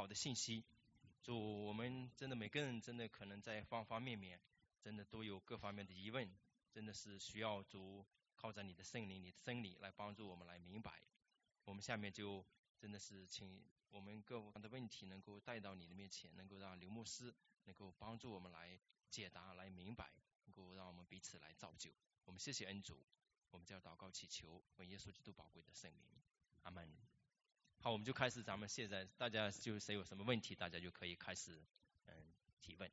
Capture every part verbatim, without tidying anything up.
好的信息。主，我们真的每个人真的可能在方方面面真的都有各方面的疑问，真的是需要主靠着你的圣灵、你的真理来帮助我们来明白。我们下面就真的是请我们各方的问题能够带到你的面前，能够让刘牧师能够帮助我们来解答、来明白，能够让我们彼此来造就。我们谢谢恩主，我们就要祷告祈求，为耶稣基督宝贵的圣名，阿门。好，我们就开始，咱们现在大家就谁有什么问题，大家就可以开始嗯提问。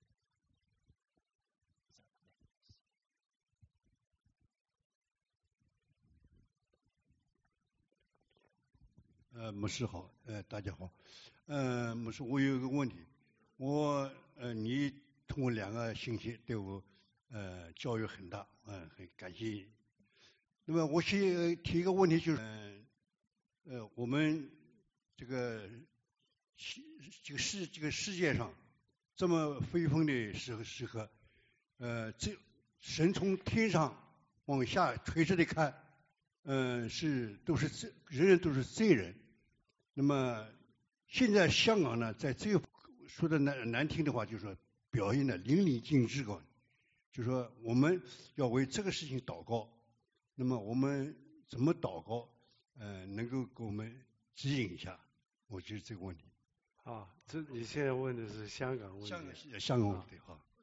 呃，牧师好，呃，大家好，呃，牧师，我有一个问题，我呃，你通过两个信息对我呃教育很大，嗯、呃，很感谢你。那么我先提一个问题，就是，呃，呃我们这个这个世这个世界上这么非分的时候时刻，呃，这神从天上往下垂直的看。嗯、呃，是都是罪，人人都是罪人。那么现在香港呢，在这个说的难难听的话，就是说表现的淋漓尽致高，就是说我们要为这个事情祷告。那么我们怎么祷告？呃，能够给我们指引一下？我觉得这个问题。 啊，这你现在问的是香港问题。 香港香港问题哈。啊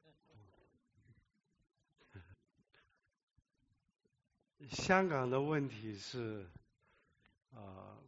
香港的问题是，啊、呃，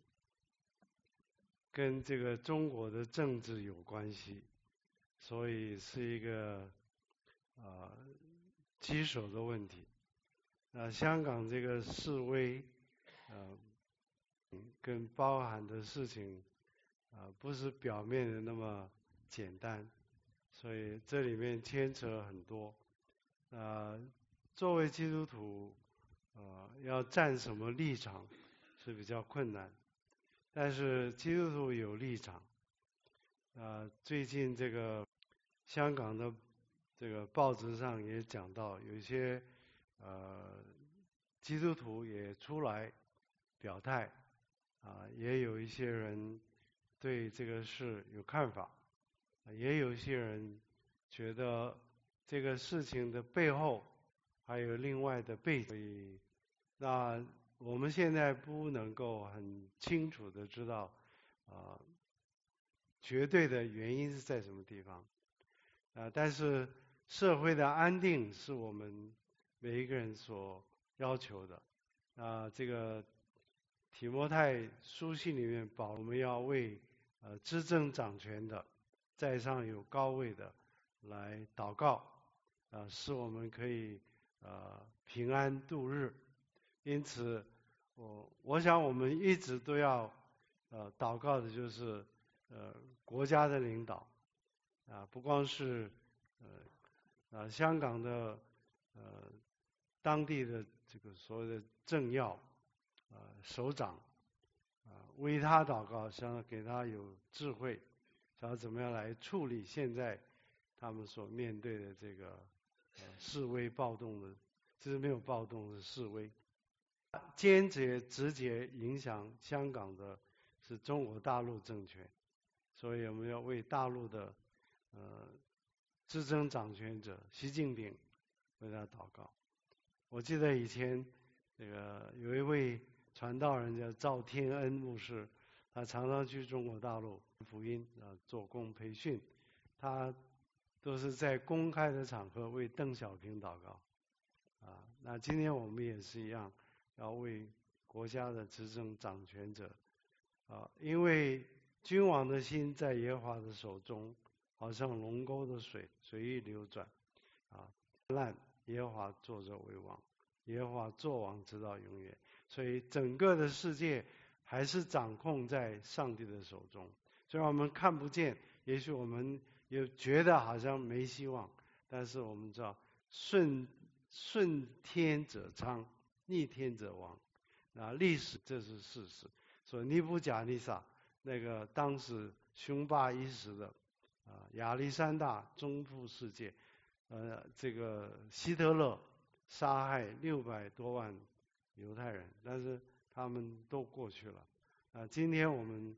跟这个中国的政治有关系，所以是一个啊、呃、棘手的问题。那香港这个示威，呃，跟包含的事情啊、呃，不是表面的那么简单，所以这里面牵扯很多。啊、呃，作为基督徒。呃，要站什么立场是比较困难，但是基督徒有立场。呃，最近这个香港的这个报纸上也讲到，有一些呃基督徒也出来表态，啊、呃，也有一些人对这个事有看法，也有一些人觉得这个事情的背后。还有另外的背景，那我们现在不能够很清楚的知道，啊、呃，绝对的原因是在什么地方，啊、呃，但是社会的安定是我们每一个人所要求的，啊、呃，这个提摩太书信里面保我们要为呃执政掌权的，在上有高位的来祷告，啊、呃，使我们可以。呃，平安度日，因此，我我想我们一直都要呃祷告的就是呃国家的领导啊、呃，不光是呃啊、呃、香港的呃当地的这个所谓的政要啊、呃、首长啊、呃、为他祷告，想给他有智慧，想怎么样来处理现在他们所面对的这个。呃，示威暴动的，这是没有暴动是示威，间接直接影响香港的是中国大陆政权，所以我们要为大陆的呃执政掌权者习近平为他祷告。我记得以前这个有一位传道人叫赵天恩牧师，他常常去中国大陆福音啊做工培训，他。都是在公开的场合为邓小平祷告，啊，那今天我们也是一样，要为国家的执政掌权者，啊，因为君王的心在耶和华的手中，好像龙沟的水，随意流转，啊，烂耶和华坐着为王，耶和华作王直到永远，所以整个的世界还是掌控在上帝的手中，虽然我们看不见，也许我们。也觉得好像没希望，但是我们知道顺顺天者昌，逆天者亡，啊，历史这是事实。所以尼布甲尼撒那个当时雄霸一时的啊亚历山大征服世界，呃，这个希特勒杀害六百多万犹太人，但是他们都过去了。啊，今天我们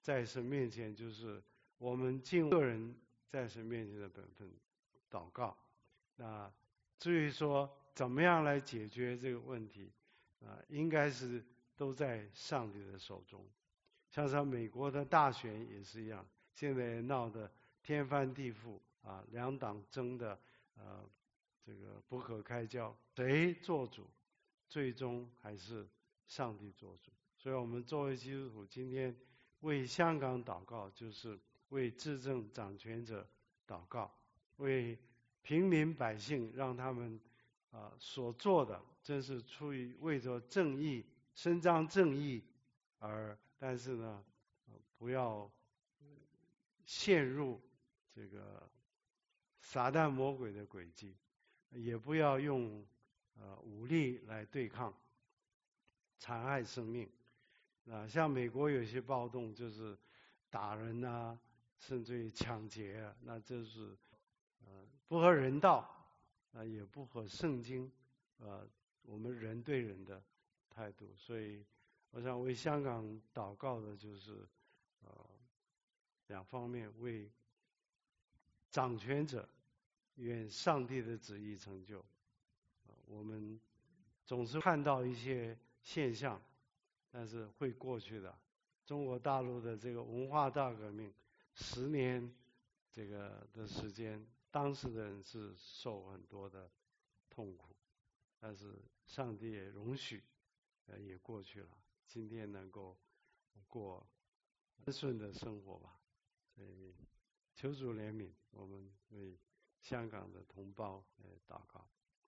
在神面前，就是我们尽个人在神面前的本分祷告。那至于说怎么样来解决这个问题啊，应该是都在上帝的手中。像像美国的大选也是一样，现在也闹得天翻地覆啊，两党争的呃这个不可开交，谁做主，最终还是上帝做主。所以我们作为基督徒，今天为香港祷告，就是为执政掌权者祷告，为平民百姓，让他们啊、呃、所做的真是出于为着正义、伸张正义而，但是呢，呃、不要陷入这个撒旦魔鬼的诡计，也不要用呃武力来对抗，残害生命。啊，像美国有些暴动就是打人啊，甚至于抢劫啊，那这是呃不合人道，啊也不合圣经，呃我们人对人的态度。所以我想为香港祷告的就是呃两方面，为掌权者愿上帝的旨意成就。呃、我们总是看到一些现象，但是会过去的。中国大陆的这个文化大革命，十年这个的时间，当时的人是受很多的痛苦，但是上帝也容许，呃，也过去了。今天能够过安顺的生活吧。所以求主怜悯，我们为香港的同胞来祷告。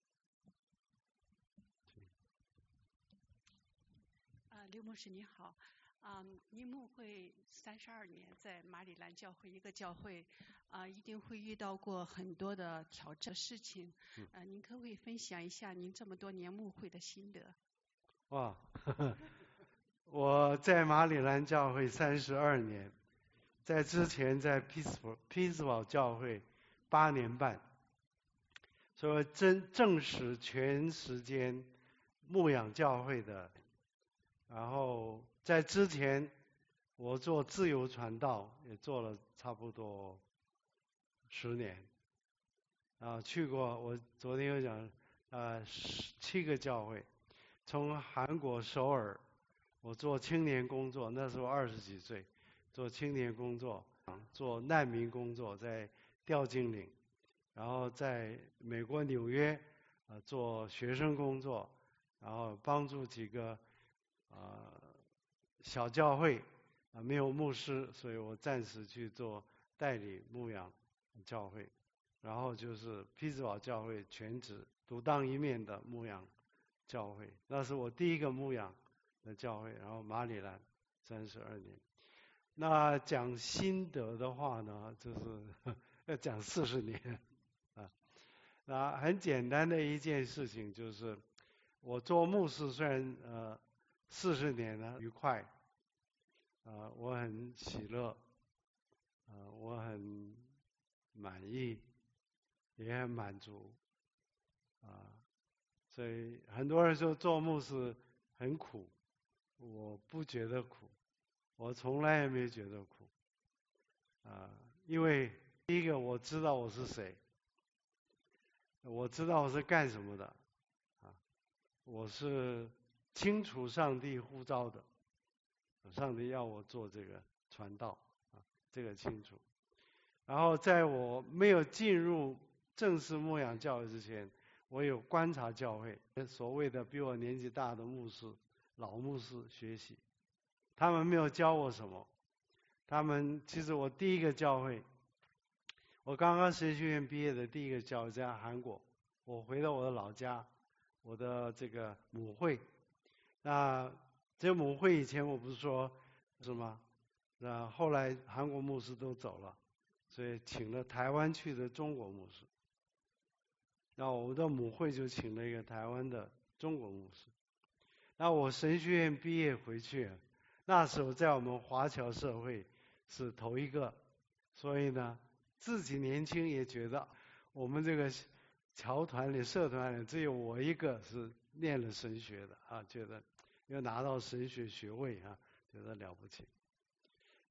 啊，刘牧师你好，啊，您牧会三十二年，在马里兰教会一个教会，啊，一定会遇到过很多的挑战事情，啊，您可不可以分享一下您这么多年牧会的心得？ 哇，呵呵我在马里兰教会三十二年，在之前在匹兹堡匹兹堡教会八年半，所以真正是全时间牧养教会的。然后在之前，我做自由传道也做了差不多十年，啊，去过我昨天有讲，呃，七个教会，从韩国首尔，我做青年工作，那时候二十几岁，做青年工作，做难民工作，在吊精岭，然后在美国纽约，呃，做学生工作，然后帮助几个。啊、呃，小教会啊、呃、没有牧师，所以我暂时去做代理牧养教会，然后就是匹兹堡教会全职独当一面的牧养教会，那是我第一个牧养的教会。然后马里兰三十二年，那讲心得的话呢，就是要讲四十年啊。那很简单的一件事情就是，我做牧师虽然呃。四十年呢，愉快，啊、呃，我很喜乐，啊、呃，我很满意，也很满足，啊、呃，所以很多人说做牧师很苦，我不觉得苦，我从来也没觉得苦，啊、呃，因为第一个我知道我是谁，我知道我是干什么的，啊，我是。清楚上帝呼召的，上帝要我做这个传道啊，这个清楚。然后在我没有进入正式牧养教会之前，我有观察教会，所谓的比我年纪大的牧师、老牧师学习，他们没有教我什么。他们其实我第一个教会，我刚刚神学院毕业的第一个教会在韩国，我回到我的老家，我的这个母会。那这母会以前我不是说是吗？那后来韩国牧师都走了，所以请了台湾去的中国牧师。那我们的母会就请了一个台湾的中国牧师。那我神学院毕业回去，那时候在我们华侨社会是头一个，所以呢，自己年轻也觉得我们这个侨团里、社团里只有我一个是念了神学的啊，觉得要拿到神学学位啊，觉得了不起。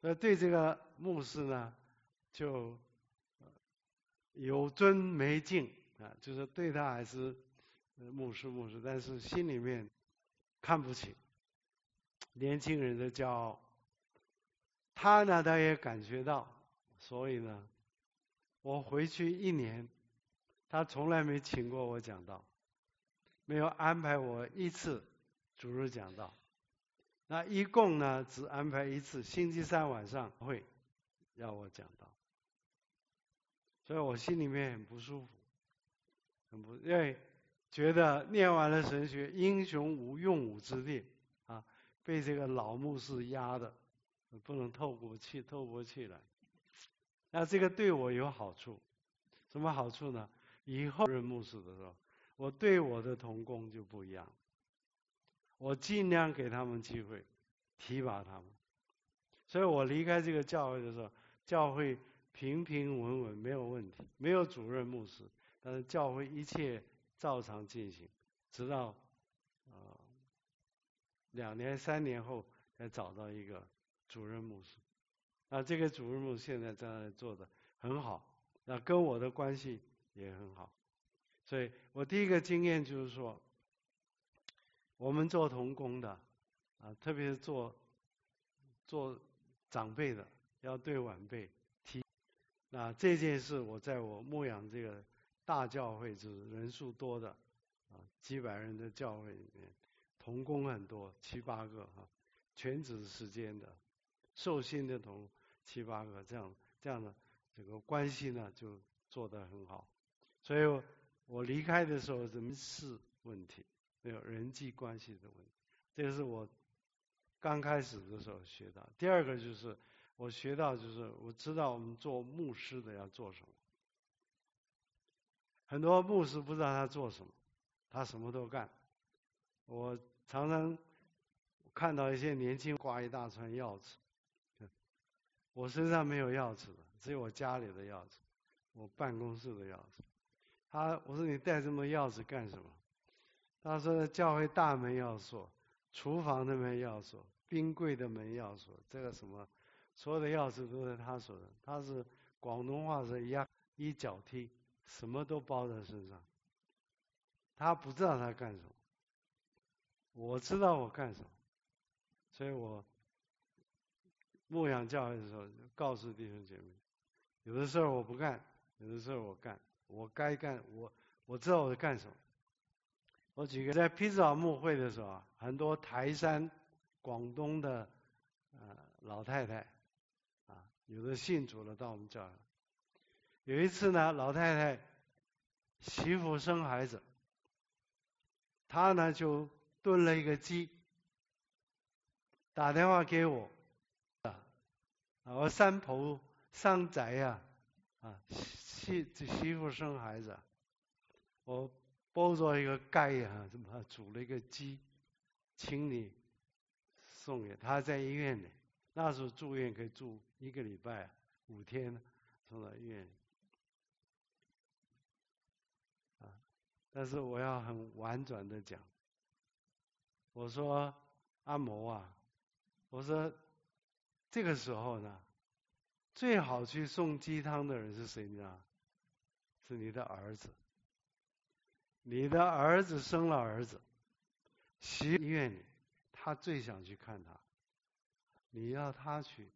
所以对这个牧师呢，就有尊没敬啊，就是对他还是牧师牧师，但是心里面看不起年轻人的骄傲。他呢，他也感觉到，所以呢，我回去一年，他从来没请过我讲道，没有安排我一次主日讲道。那一共呢，只安排一次，星期三晚上会要我讲道，所以我心里面很不舒服，很不，因为觉得念完了神学，英雄无用武之地啊，被这个老牧师压的，不能透过气透过气来。那这个对我有好处，什么好处呢？以后任牧师的时候，我对我的同工就不一样。我尽量给他们机会，提拔他们。所以我离开这个教会的时候，教会平平稳稳，没有问题，没有主任牧师，但是教会一切照常进行，直到呃两年三年后才找到一个主任牧师。那这个主任牧师现在在那做的很好，那跟我的关系也很好。所以我第一个经验就是说，我们做同工的啊，特别是做做长辈的，要对晚辈提。那这件事，我在我牧养这个大教会，就是人数多的啊，几百人的教会里面，同工很多，七八个啊，全职时间的，受薪的同七八个，这样这样的这个关系呢，就做得很好。所以我我离开的时候，人事问题。没有人际关系的问题，这个是我刚开始的时候学到。第二个就是我学到，就是我知道我们做牧师的要做什么。很多牧师不知道他做什么，他什么都干。我常常看到一些年轻人挂一大串钥匙，我身上没有钥匙的，只有我家里的钥匙，我办公室的钥匙。他我说你带这么多钥匙干什么？他说教会大门要锁，厨房的门要锁，冰柜的门要锁，这个什么所有的钥匙都是他锁的。他是广东话是一一脚踢，什么都包在身上。他不知道他干什么，我知道我干什么，所以我牧养教会的时候告诉弟兄姐妹，有的时候我不干，有的时候我干，我该干，我我知道我在干什么。我举个，在皮岛牧会的时候啊，很多台山、广东的呃老太太啊，有的信主了到我们教会。有一次呢，老太太媳妇生孩子，她呢就炖了一个鸡，打电话给我，啊，我三婆生仔呀，啊，媳媳妇生孩子，我。包着一个盖啊，怎么煮了一个鸡，请你送给他，在医院里，那时候住院可以住一个礼拜，五天，送到医院里。啊，但是我要很婉转的讲，我说阿嬷啊，我说这个时候呢，最好去送鸡汤的人是谁呢？是你的儿子。你的儿子生了儿子，媳医院里，他最想去看他，你要他去。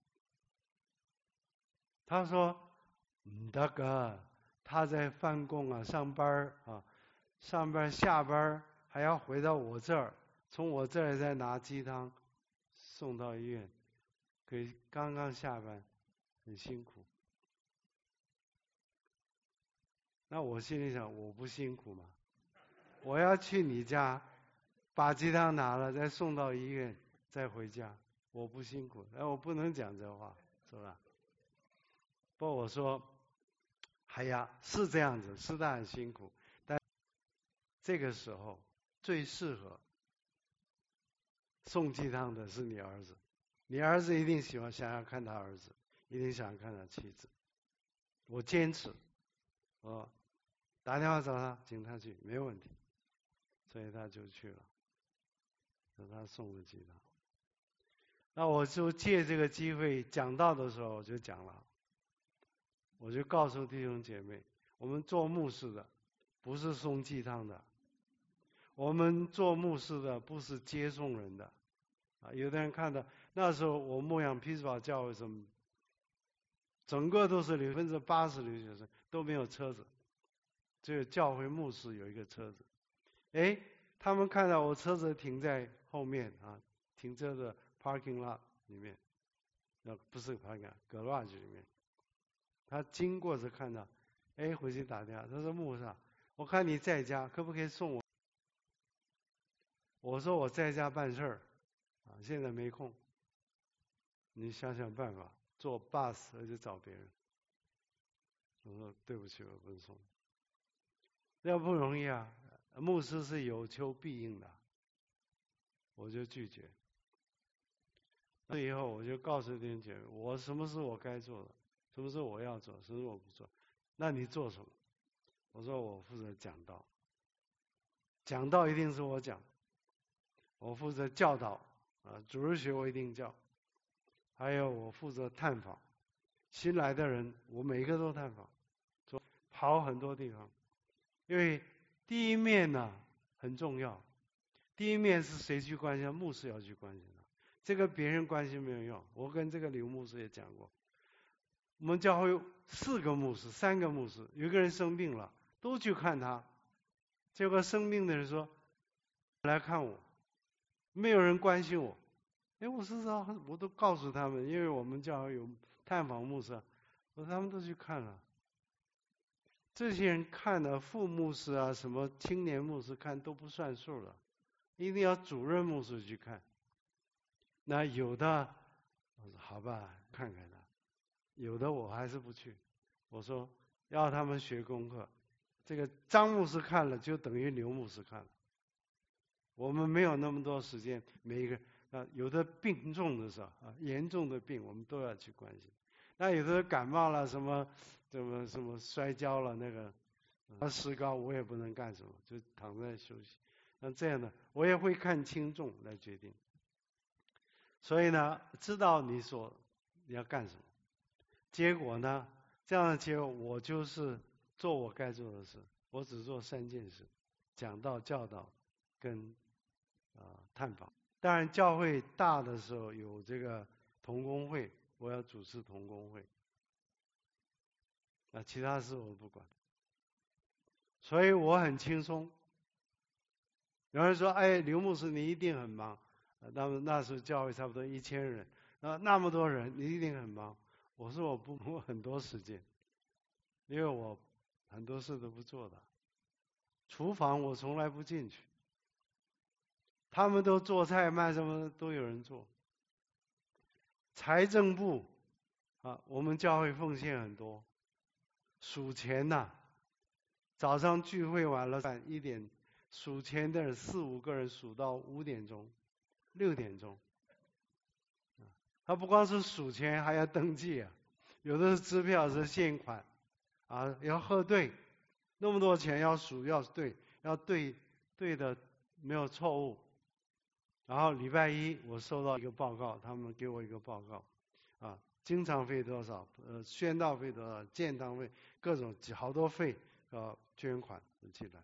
他说唔得噶，他在办公啊，上班啊，上班下班还要回到我这儿，从我这儿再拿鸡汤送到医院，给刚刚下班，很辛苦。那我心里想，我不辛苦吗？我要去你家，把鸡汤拿了，再送到医院，再回家，我不辛苦。哎，我不能讲这话，是吧？不过我说，哎呀，是这样子，是他很辛苦，但这个时候最适合送鸡汤的是你儿子，你儿子一定喜欢想要看他儿子，一定想要看他妻子。我坚持，我打电话找他，请他去，没问题。所以他就去了，让他送了鸡汤。 那我就借这个机会讲道的时候，我就讲了，我就告诉弟兄姐妹，我们做牧师的不是送鸡汤的，我们做牧师的不是接送人的。啊，有的人看到那时候我牧养匹兹堡教会什么，整个都是百分之八十留学生都没有车子，只有教会牧师有一个车子。哎，他们看到我车子停在后面啊，停车的 parking lot 里面，那不是 parking garage 里面。他经过时看到，哎，回去打电话，他说牧师，我看你在家，可不可以送我？我说我在家办事儿，啊，现在没空。你想想办法，坐 bus 而且找别人。我说对不起，我不送。那不容易啊，牧师是有求必应的，我就拒绝。那以后我就告诉弟兄姐妹，我什么是我该做的，什么是我要做，什么是我不做。那你做什么？我说我负责讲道，讲道一定是我讲，我负责教导啊，主日学我一定教，还有我负责探访新来的人，我每一个都探访，跑很多地方。因为第一面呢很重要，第一面是谁去关心？牧师要去关心他，这个别人关心没有用。我跟这个刘牧师也讲过，我们教会有四个牧师，三个牧师，有一个人生病了，都去看他，结果生病的人说来看我，没有人关心我。哎，我是道，我都告诉他们，因为我们教会有探访牧师，我说他们都去看了。这些人看了副牧师啊，什么青年牧师看都不算数了，一定要主任牧师去看。那有的，我说好吧，看看他；有的我还是不去。我说要他们学功课，这个张牧师看了就等于刘牧师看了。我们没有那么多时间，每一个啊，有的病重的时候啊，严重的病我们都要去关心。那有的感冒了，什么什么什么摔跤了，那个他石膏我也不能干什么，就躺在休息。那这样的我也会看轻重来决定。所以呢，知道你所你要干什么，结果呢，这样的结果我就是做我该做的事，我只做三件事：讲道、教导跟啊、呃、探访。当然，教会大的时候有这个同工会。我要主持同工会，啊，其他事我不管，所以我很轻松。有人说：“哎，刘牧师你一定很忙。”那么那时候教会差不多一千人，那那么多人，你一定很忙。我说我不，我很多时间，因为我很多事都不做的。厨房我从来不进去，他们都做菜卖什么都有人做。财政部啊，我们教会奉献很多，数钱呐、啊，早上聚会完了一点，数钱的人四五个人数到五点钟、六点钟。他不光是数钱，还要登记啊，有的是支票是现款，啊，要核对，那么多钱要数要对，要对对的没有错误。然后礼拜一我收到一个报告，他们给我一个报告，啊，经常费多少，呃，宣道费多少，建堂费，各种好多费，呃，捐款进来，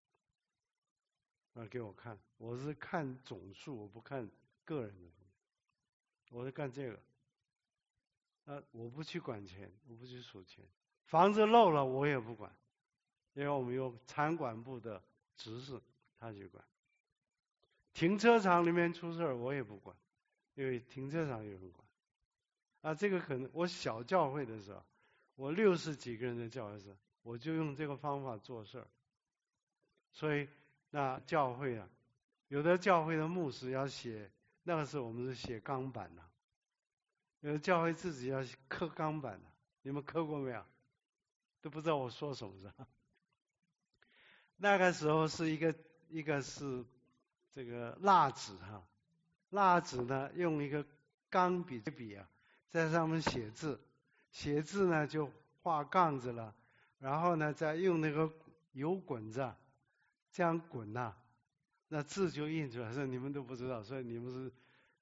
啊，给我看，我是看总数，我不看个人的，我是干这个，啊，我不去管钱，我不去数钱，房子漏了我也不管，因为我们有产管部的执事，他去管。停车场里面出事儿我也不管，因为停车场有人管。啊，这个可能我小教会的时候，我六十几个人的教会时，我就用这个方法做事儿。所以那教会啊，有的教会的牧师要写，那个时候我们是写钢板的、啊，有的教会自己要刻钢板的、啊，你们刻过没有？都不知道我说什么是吧？那个时候是一个一个是。这个蜡纸哈，蜡纸呢用一个钢笔笔啊，在上面写字，写字呢就画杠子了，然后呢再用那个油滚子这样滚呐、啊，那字就印出来。所以你们都不知道，所以你们是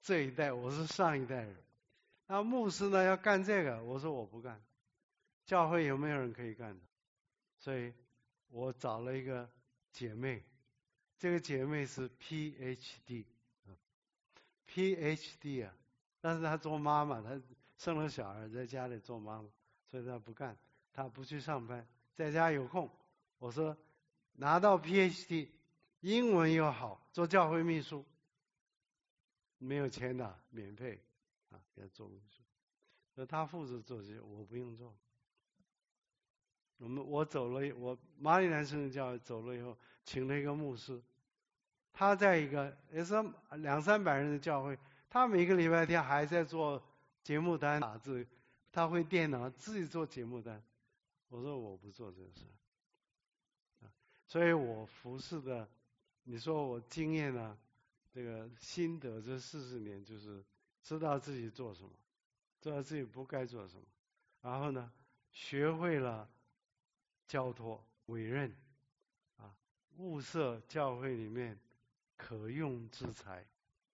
这一代，我是上一代人。那牧师呢要干这个，我说我不干。教会有没有人可以干的？所以我找了一个姐妹，这个姐妹是 P H D，P H D 啊，但是她做妈妈，她生了小孩在家里做妈妈，所以她不干，她不去上班，在家有空。我说拿到 P H D， 英文又好，做教会秘书，没有钱的，免费啊，给她做秘书。所以她负责做这些，我不用做。我们我走了，我马里兰圣经教会走了以后，请了一个牧师，他在一个也是两三百人的教会，他每个礼拜天还在做节目单打字，他会电脑自己做节目单。我说我不做这个事，所以我服侍的，你说我经验呢，这个心得这四十年就是知道自己做什么，知道自己不该做什么，然后呢，学会了交托委任啊，物色教会里面可用之才，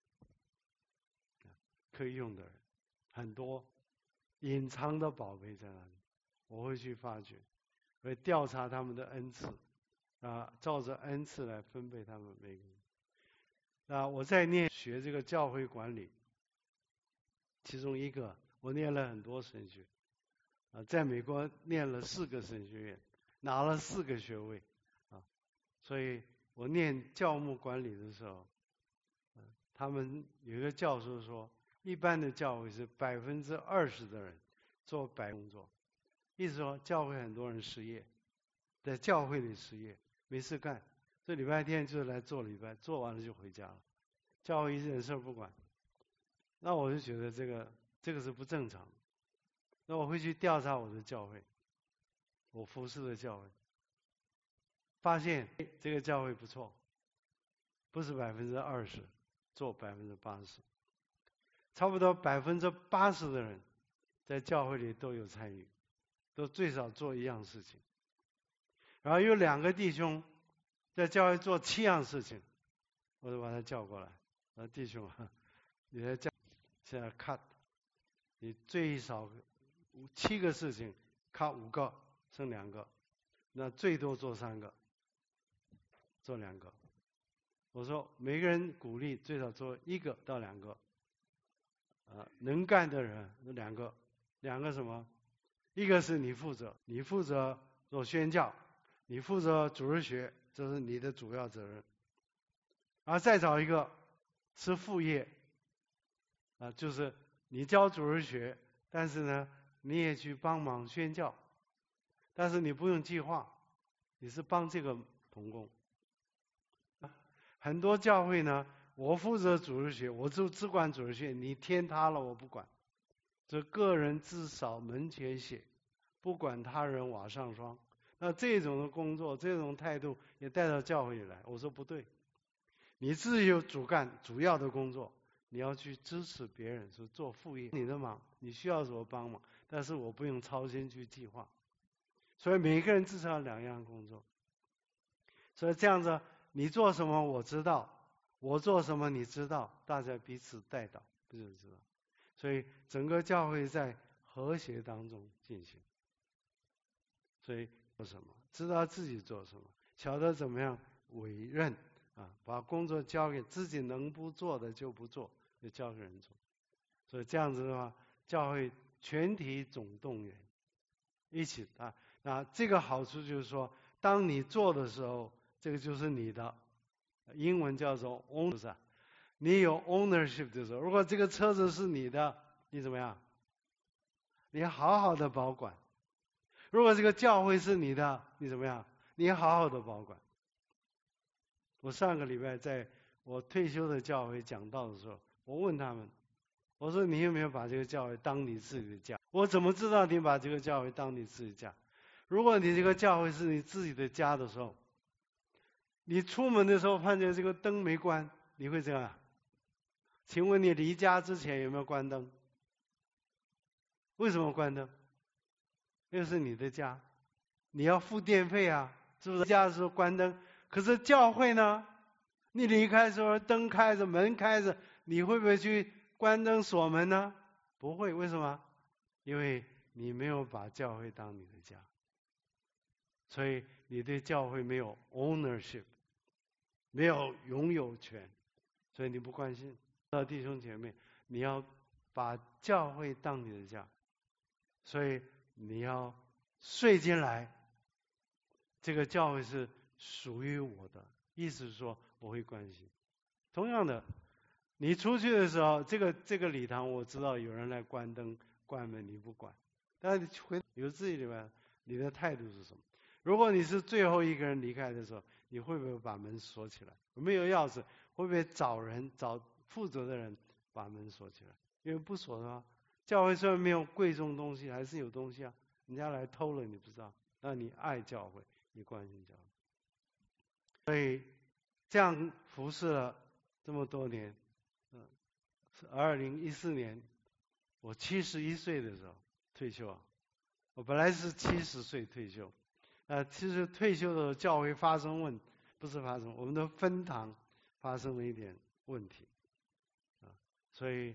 可以用的人很多，隐藏的宝贝在那里，我会去发掘，会调查他们的恩赐啊，照着恩赐来分配他们每个人。啊，我在念学这个教会管理，其中一个我念了很多神学啊，在美国念了四个神学院。拿了四个学位，啊，所以我念教牧管理的时候，呃、他们有一个教授说，一般的教会是百分之二十的人做白工作，意思说教会很多人失业，在教会里失业没事干，这礼拜天就来做礼拜，做完了就回家了，教会一件事不管，那我就觉得这个这个是不正常的，那我会去调查我的教会。我服侍的教会，发现这个教会不错，不是百分之二十，做百分之八十，差不多百分之八十的人在教会里都有参与，都最少做一样事情。然后有两个弟兄在教会做七样事情，我就把他叫过来，我说弟兄啊，你在教现在 cut， 你最少七个事情 cut 五个。剩两个，那最多做三个，做两个。我说每个人鼓励最少做一个到两个，啊，能干的人两个，两个什么？一个是你负责，你负责做宣教，你负责主日学，这是你的主要责任。然后再找一个是副业，啊，就是你教主日学，但是呢，你也去帮忙宣教。但是你不用计划，你是帮这个同工。很多教会呢，我负责主日学，我就只管主日学，你天塌了我不管。这个人至少门前雪，不管他人瓦上霜。那这种的工作，这种态度也带到教会里来。我说不对，你自己有主干主要的工作，你要去支持别人，是做副业。你的忙，你需要什么帮忙，但是我不用操心去计划。所以每个人至少两样工作，所以这样子，你做什么我知道，我做什么你知道，大家彼此带导，不就知道？所以整个教会在和谐当中进行。所以做什么，知道自己做什么，晓得怎么样委任啊，把工作交给自己能不做的就不做，就交给人做。所以这样子的话，教会全体总动员，一起啊。那这个好处就是说，当你做的时候，这个就是你的，英文叫做 ownership。你有 ownership 的时候，如果这个车子是你的，你怎么样？你好好的保管。如果这个教会是你的，你怎么样？你好好的保管。我上个礼拜在我退休的教会讲道的时候，我问他们，我说你有没有把这个教会当你自己的家？我怎么知道你把这个教会当你自己的家？如果你这个教会是你自己的家的时候，你出门的时候发现这个灯没关，你会这样？请问你离家之前有没有关灯？为什么关灯？那是你的家，你要付电费啊，是不是？家的时候关灯，可是教会呢？你离开的时候灯开着，门开着，你会不会去关灯锁门呢？不会，为什么？因为你没有把教会当你的家，所以你对教会没有 ownership， 没有拥有权，所以你不关心。那弟兄姐妹，你要把教会当你的家，所以你要睡进来，这个教会是属于我的，意思是说我会关心。同样的，你出去的时候，这个这个礼堂我知道有人来关灯关门，你不管，但是回有自己里面你的态度是什么？如果你是最后一个人离开的时候，你会不会把门锁起来？没有钥匙，会不会找人找负责的人把门锁起来？因为不锁的话，教会虽然没有贵重东西，还是有东西啊。人家来偷了你不知道，那你爱教会，你关心教会，所以这样服侍了这么多年。嗯，二零一四年我七十一岁的时候退休啊，我本来是七十岁退休，呃，其实退休的时候教会发生问，不是发生，我们的分堂发生了一点问题，啊，所以，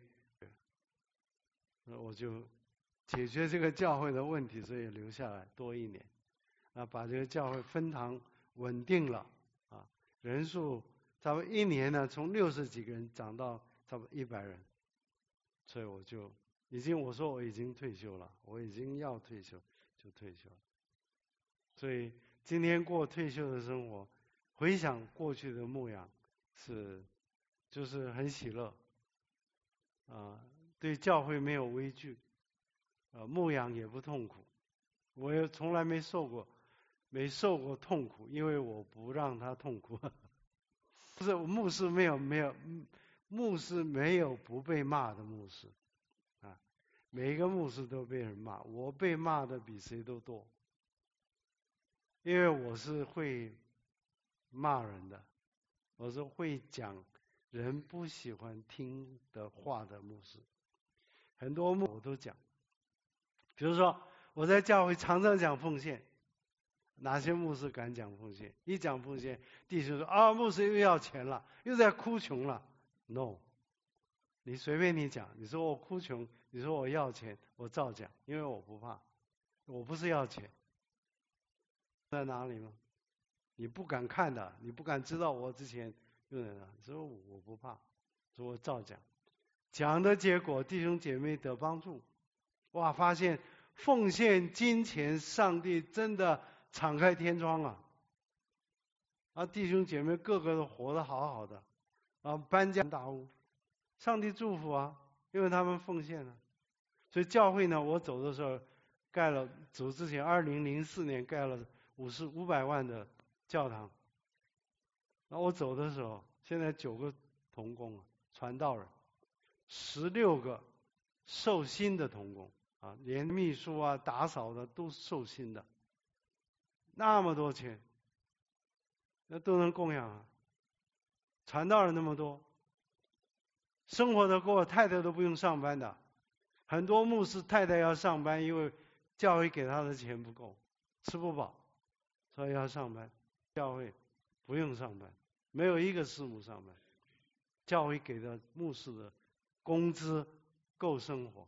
我就解决这个教会的问题，所以留下来多一年，啊，把这个教会分堂稳定了，啊，人数差不多一年呢，从六十几个人涨到差不多一百人，所以我就已经我说我已经退休了，我已经要退休就退休了，所以今天过退休的生活，回想过去的牧养是就是很喜乐，啊，对教会没有畏惧。呃，牧养也不痛苦，我也从来没受过，没受过痛苦，因为我不让他痛苦。不是牧师没有没有，牧师没有不被骂的牧师，啊，每一个牧师都被人骂，我被骂的比谁都多，因为我是会骂人的，我是会讲人不喜欢听的话的牧师，很多牧我都讲。比如说，我在教会常常讲奉献，哪些牧师敢讲奉献？一讲奉献，弟兄说啊，牧师又要钱了，又在哭穷了。No， 你随便你讲，你说我哭穷，你说我要钱，我照讲，因为我不怕，我不是要钱。在哪里吗？你不敢看的，你不敢知道我之前用的，所以我不怕，所以我照讲。讲的结果，弟兄姐妹得帮助。哇！发现奉献金钱，上帝真的敞开天窗啊！啊，弟兄姐妹个个都活得好好的，啊，搬家大屋，上帝祝福啊，因为他们奉献了。所以教会呢，我走的时候盖了，走之前二零零四年盖了五十五百万的教堂。那我走的时候，现在九个同工啊，传道人，十六个受薪的同工。啊，连秘书啊、打扫的都受薪的，那么多钱，那都能供养啊。传道人那么多，生活的过，太太都不用上班的，很多牧师太太要上班，因为教会给他的钱不够，吃不饱，所以要上班。教会不用上班，没有一个师母上班，教会给的牧师的工资够生活。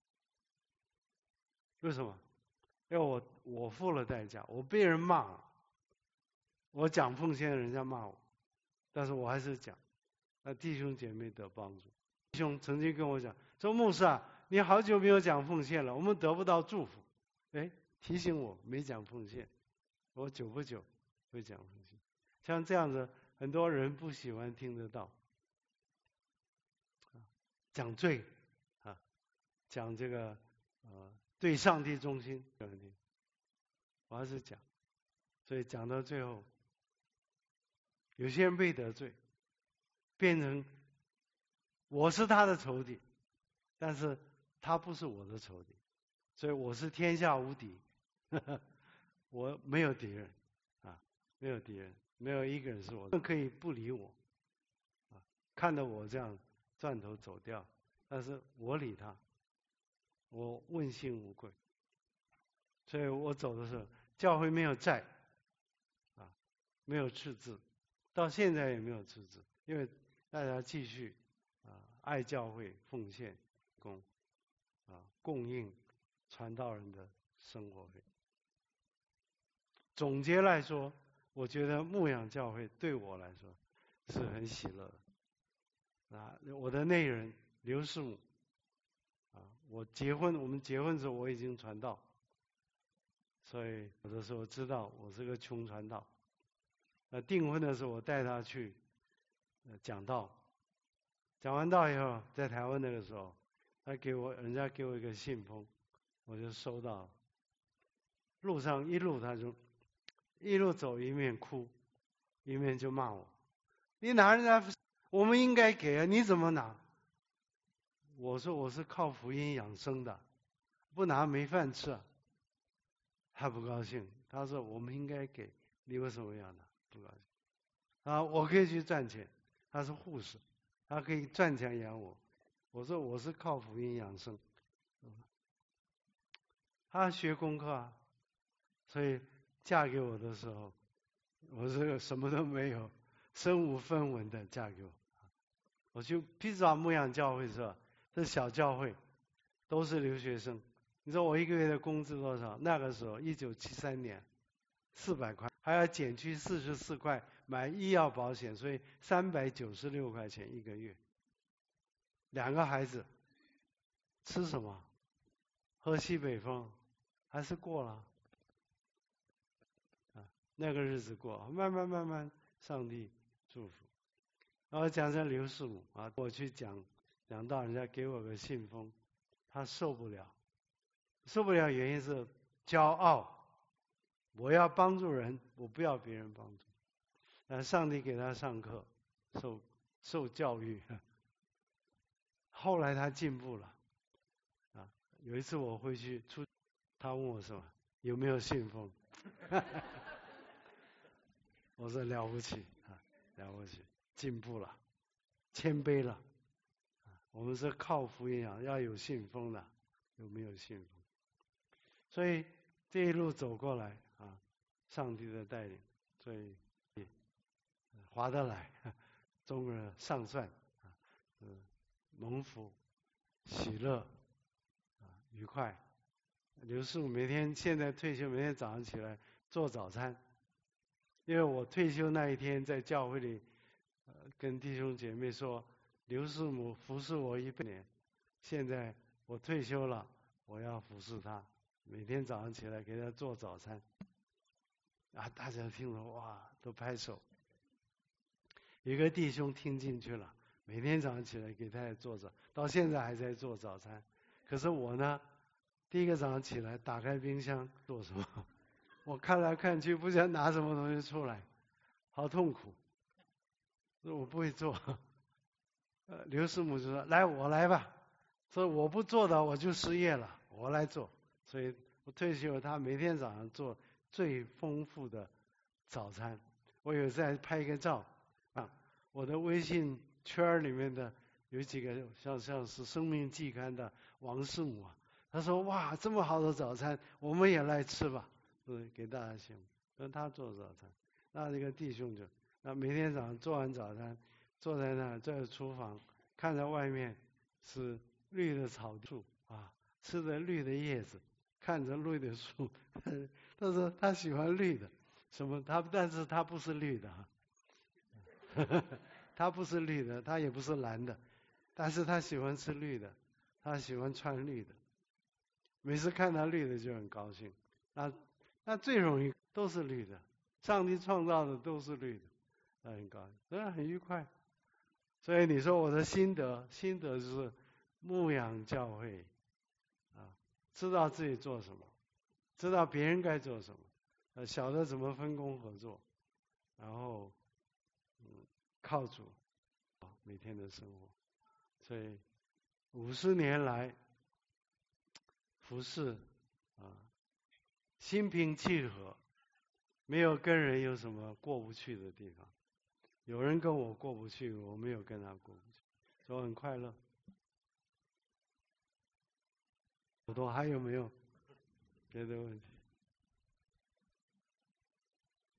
为什么？因为我我付了代价，我被人骂，我讲奉献，人家骂我，但是我还是讲，那弟兄姐妹得帮助。弟兄曾经跟我讲说，牧师啊，你好久没有讲奉献了，我们得不到祝福。哎，提醒我没讲奉献，我久不久会讲奉献。像这样子，很多人不喜欢听得到，讲罪啊，讲这个呃。对上帝忠心，我还是讲，所以讲到最后，有些人被得罪，变成我是他的仇敌，但是他不是我的仇敌，所以我是天下无敌，呵呵，我没有敌人啊，没有敌人，没有一个人是我的，可以不理我，啊，看到我这样转头走掉，但是我理他。我问心无愧，所以我走的时候，教会没有债，啊，没有赤字，到现在也没有赤字，因为大家继续啊爱教会、奉献、供啊，供应传道人的生活费。总结来说，我觉得牧养教会对我来说是很喜乐的。啊，我的内人刘师母，啊，我结婚，我们结婚的时候我已经传道，所以有的时候知道我是个穷传道。那订婚的时候，我带他去呃讲道，讲完道以后，在台湾那个时候，他给我人家给我一个信封，我就收到了。路上一路他就一路走一面哭，一面就骂我：“你拿人家，我们应该给啊，你怎么拿？”我说：“我是靠福音养生的，不拿没饭吃啊。”他不高兴，他说：“我们应该给，你为什么要拿？”不高兴。啊，我可以去赚钱。他是护士，他可以赚钱养我。我说：“我是靠福音养生。”他学功课啊，所以嫁给我的时候，我这个什么都没有，身无分文的嫁给我。我去披萨牧养教会是吧？这小教会，都是留学生。你说我一个月的工资多少？那个时候一九七三年，四百块，还要减去四十四块买医药保险，所以三百九十六块钱一个月。两个孩子，吃什么？喝西北风，还是过了。啊，那个日子过，慢慢慢慢，上帝祝福。然后讲讲刘师母啊，我去讲讲到人家给我个信封，他受不了。受不了原因是骄傲，我要帮助人，我不要别人帮助。那上帝给他上课，受受教育，后来他进步了。啊，有一次我回去出，他问我说有没有信封，我说了不起啊，了不起，进步了，谦卑了。我们是靠福音养，要有信封的，有没有信封？所以这一路走过来啊，上帝的带领，所以划得来，中国人上算啊，嗯，蒙福、喜乐啊，愉快。刘师傅每天现在退休，每天早上起来做早餐，因为我退休那一天在教会里，呃，跟弟兄姐妹说，刘师母服侍我一百年，现在我退休了，我要服侍他。每天早上起来给他做早餐，啊，大家听了哇，都拍手。有一个弟兄听进去了，每天早上起来给他做早，到现在还在做早餐。可是我呢，第一个早上起来打开冰箱做什么？我看来看去不知道拿什么东西出来，好痛苦。我不会做。呃，刘师母就说：“来，我来吧。”说我不做的我就失业了，我来做。所以我退休，他每天早上做最丰富的早餐。我有在拍一个照啊，我的微信圈里面的有几个像像是《生命季刊》的王师母啊，他说哇，这么好的早餐，我们也来吃吧，嗯，给大家请，跟他做早餐。那这个弟兄就，那每天早上做完早餐，坐在那在厨房，看着外面是绿的草树啊，吃着绿的叶子。看着绿的树，他说他喜欢绿的，什么他，但是他不是绿的，他不是绿的，他也不是蓝的，但是他喜欢吃绿的，他喜欢穿绿的，每次看到绿的就很高兴。那那最容易都是绿的，上帝创造的都是绿的，他很高兴，当然很愉快。所以你说我的心得，心得就是牧养教会。知道自己做什么，知道别人该做什么，呃，晓得怎么分工合作，然后，嗯，靠主，每天的生活。所以五十年来服侍啊，心平气和，没有跟人有什么过不去的地方。有人跟我过不去，我没有跟他过不去，所以我很快乐。耳朵还有没有别的问题？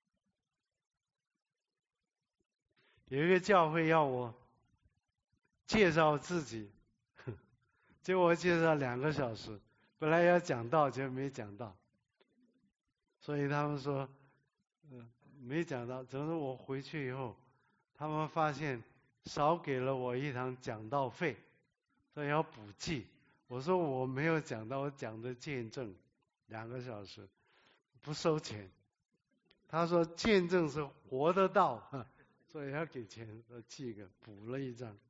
有一个教会要我介绍自己，结果我介绍两个小时，本来要讲到，结果没讲到，所以他们说，嗯，没讲到。总之我回去以后，他们发现少给了我一堂讲道费，所以要补记。我说我没有讲到，我讲的见证，两个小时，不收钱。他说见证是活得到，所以要给钱，我记一个补了一张。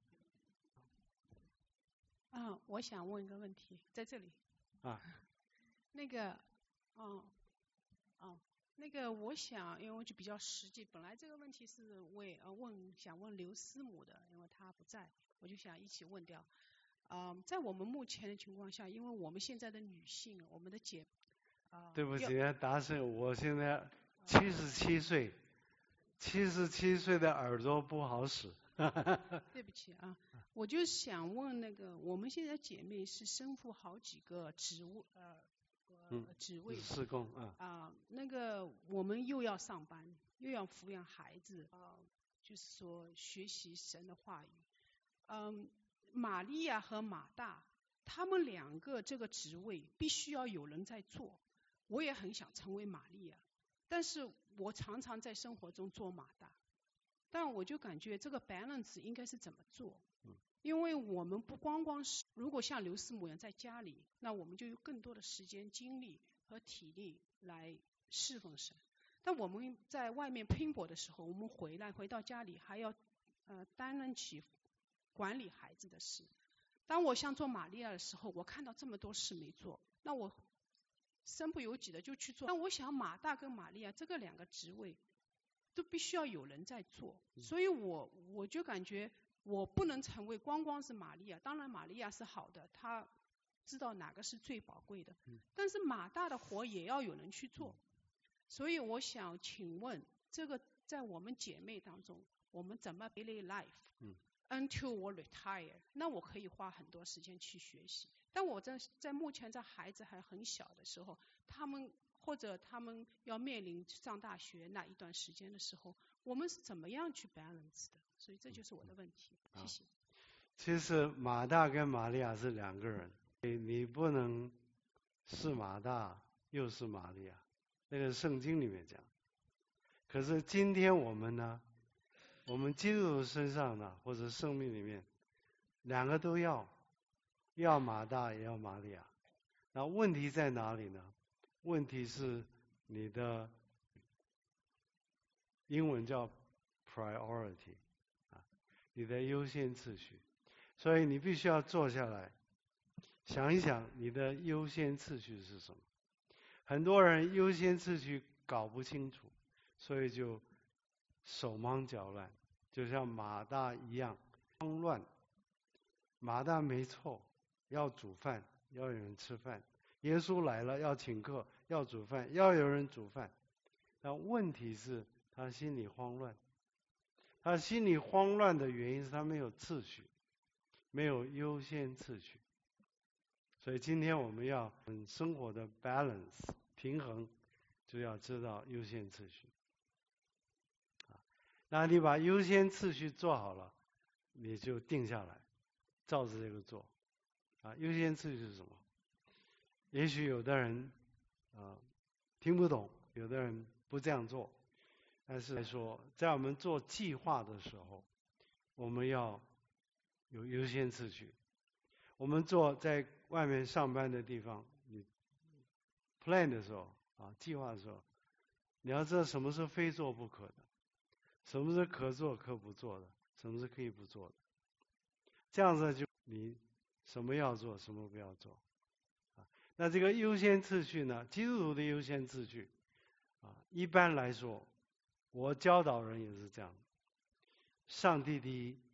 嗯，我想问一个问题，在这里。 啊。 那个，哦，哦，那个，我想，因为我就比较实际，本来这个问题是为呃问想问刘师母的，因为她不在，我就想一起问掉。嗯、呃，在我们目前的情况下，因为我们现在的女性，我们的姐，啊、呃， 对不起，达生，我现在七十七岁，七十七岁的耳朵不好使。 对不起啊，我就想问那个，我们现在姐妹是身负好几个职务，呃，呃职位， 事工啊。 啊，那个我们又要上班，又要抚养孩子，啊，就是说学习神的话语。嗯，玛利亚和马大，他们两个这个职位必须要有人在做。我也很想成为玛利亚，但是我常常在生活中做马大。但我就感觉这个 balance 应该是怎么做？因为我们不光光是，如果像刘师母一样在家里，那我们就有更多的时间、精力和体力来侍奉神。但我们在外面拼搏的时候，我们回来回到家里还要呃担任起管理孩子的事。当我想做玛利亚的时候，我看到这么多事没做，那我身不由己的就去做。但我想马大跟玛利亚这个两个职位，都必须要有人在做，所以我我就感觉我不能成为光光是玛利亚，当然玛利亚是好的，她知道哪个是最宝贵的，但是马大的活也要有人去做，所以我想请问，这个在我们姐妹当中，我们怎么 daily life until 我 retire， 那我可以花很多时间去学习，但我在在目前在孩子还很小的时候，他们或者他们要面临上大学那一段时间的时候，我们是怎么样去 balance 的？所以这就是我的问题。谢谢。 其实马大跟玛利亚是两个人，你不能是马大又是玛利亚，那个圣经里面讲。可是今天我们呢，我们基督徒身上呢，或者生命里面，两个都要，要马大也要玛利亚。那问题在哪里呢？问题是你的英文叫 priority 啊，你的优先次序。所以你必须要坐下来想一想你的优先次序是什么。很多人优先次序搞不清楚，所以就手忙脚乱，就像马大一样慌乱。马大没错，要煮饭，要有人吃饭。耶稣来了，要请客，要煮饭，要有人煮饭。但问题是他心里慌乱。他心里慌乱的原因是他没有次序，没有优先次序。所以今天我们要生活的 balance 平衡，就要知道优先次序。那你把优先次序做好了，你就定下来，照着这个做。啊，优先次序是什么？也许有的人啊、呃、听不懂，有的人不这样做，但是来说，在我们做计划的时候，我们要有优先次序。我们做在外面上班的地方，你 plan 的时候啊，计划的时候，你要知道什么是非做不可的，什么是可做可不做的，什么是可以不做的。这样子就你什么要做，什么不要做。那这个优先次序呢？基督徒的优先次序啊，一般来说，我教导人也是这样。上帝第一，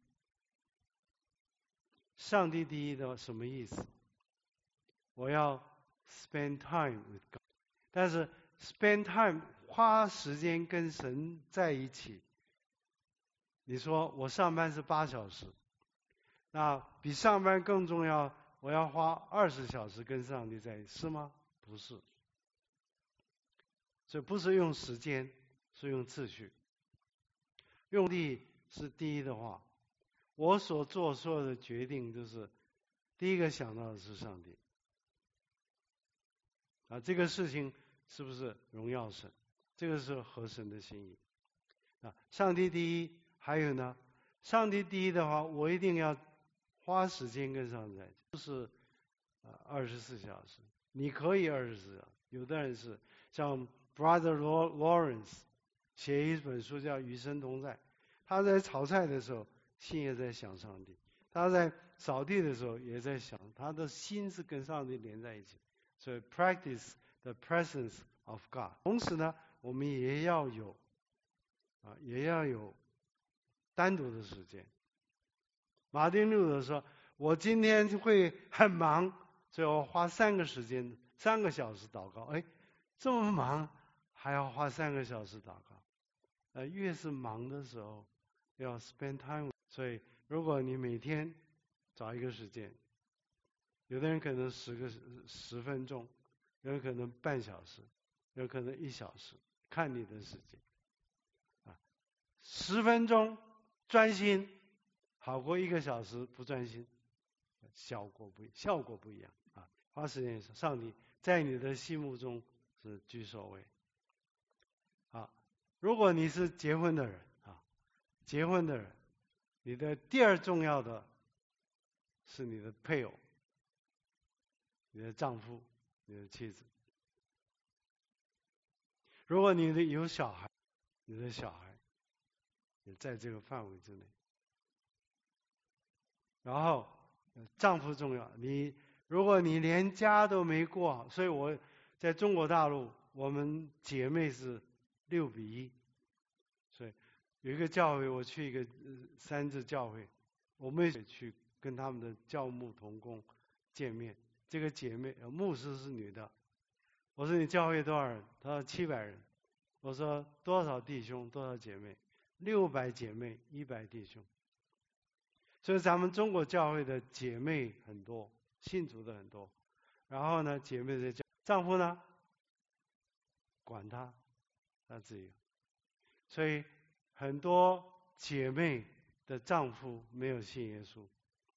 上帝第一的什么意思？我要 spend time with God， 但是 spend time 花时间跟神在一起。你说我上班是八小时，那比上班更重要。我要花二十小时跟上帝在一起，是吗？不是。所以不是用时间，是用次序。用力是第一的话， 我所做所有的决定都是第一个想到的是上帝。啊，这个事情是不是荣耀神？这个是合神的心意。啊，上帝第一，还有呢，上帝第一的话，我一定要花时间跟上帝在一起，不是啊二十四小时。你可以二十四小时，有的人是像 Brother Lawrence 写一本书叫《与神同在》，他在炒菜的时候心也在想上帝，他在扫地的时候也在想，他的心是跟上帝连在一起。所以 practice the presence of God。同时呢，我们也要有啊，也要有单独的时间。马丁路德说：“我今天会很忙，所以我花三个时间，三个小时祷告。”哎，这么忙还要花三个小时祷告？呃，越是忙的时候，要 spend time。所以，如果你每天找一个时间，有的人可能十个十分钟，有人可能半小时，有可能一小时，看你的时间。啊，十分钟专心好过一个小时不专心，效果不效果不一样啊。花时间说，上帝在你的心目中是居首位。啊，如果你是结婚的人啊，结婚的人，你的第二重要的是你的配偶。你的丈夫，你的妻子。如果你的有小孩，你的小孩也在这个范围之内。然后，丈夫重要。你如果你连家都没过好，所以我在中国大陆，我们姐妹是六比一。所以有一个教会，我去一个三字教会，我们也去跟他们的教牧同工见面。这个姐妹，牧师是女的。我说你教会多少人？她说七百人。我说多少弟兄，多少姐妹？六百姐妹，一百弟兄。所以咱们中国教会的姐妹很多，信主的很多。然后呢，姐妹的丈夫呢，管他，他自由。所以很多姐妹的丈夫没有信耶稣。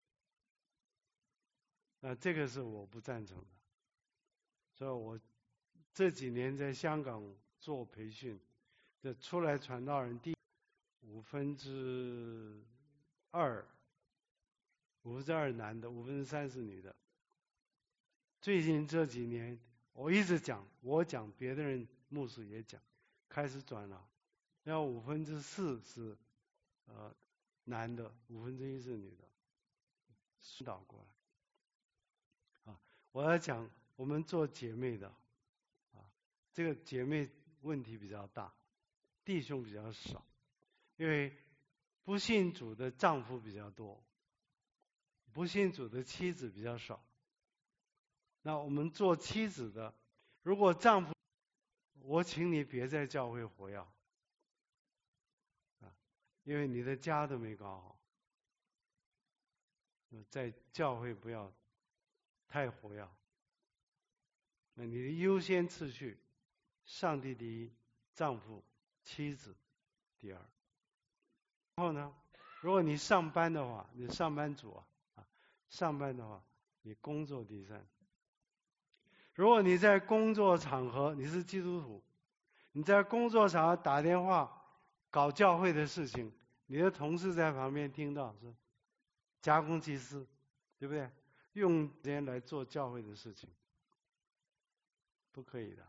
那这个是我不赞成的，所以我这几年在香港做培训，这出来传道人第五分之二，五分之二男的，五分之三是女的。最近这几年，我一直讲，我讲，别的人牧师也讲，开始转了，要五分之四是呃男的，五分之一是女的，疏导过来。我要讲我们做姐妹的，啊，这个姐妹问题比较大，弟兄比较少，因为不信主的丈夫比较多，不信主的妻子比较少。那我们做妻子的，如果丈夫，我请你别在教会活跃，啊，因为你的家都没搞好，在教会不要太活跃。那你的优先次序，上帝第一，丈夫、妻子第二。然后呢，如果你上班的话，你上班族啊，啊，上班的话，你工作第三。如果你在工作场合，你是基督徒，你在工作场合打电话搞教会的事情，你的同事在旁边听到是加工祭司，对不对？用时间来做教会的事情，不可以的。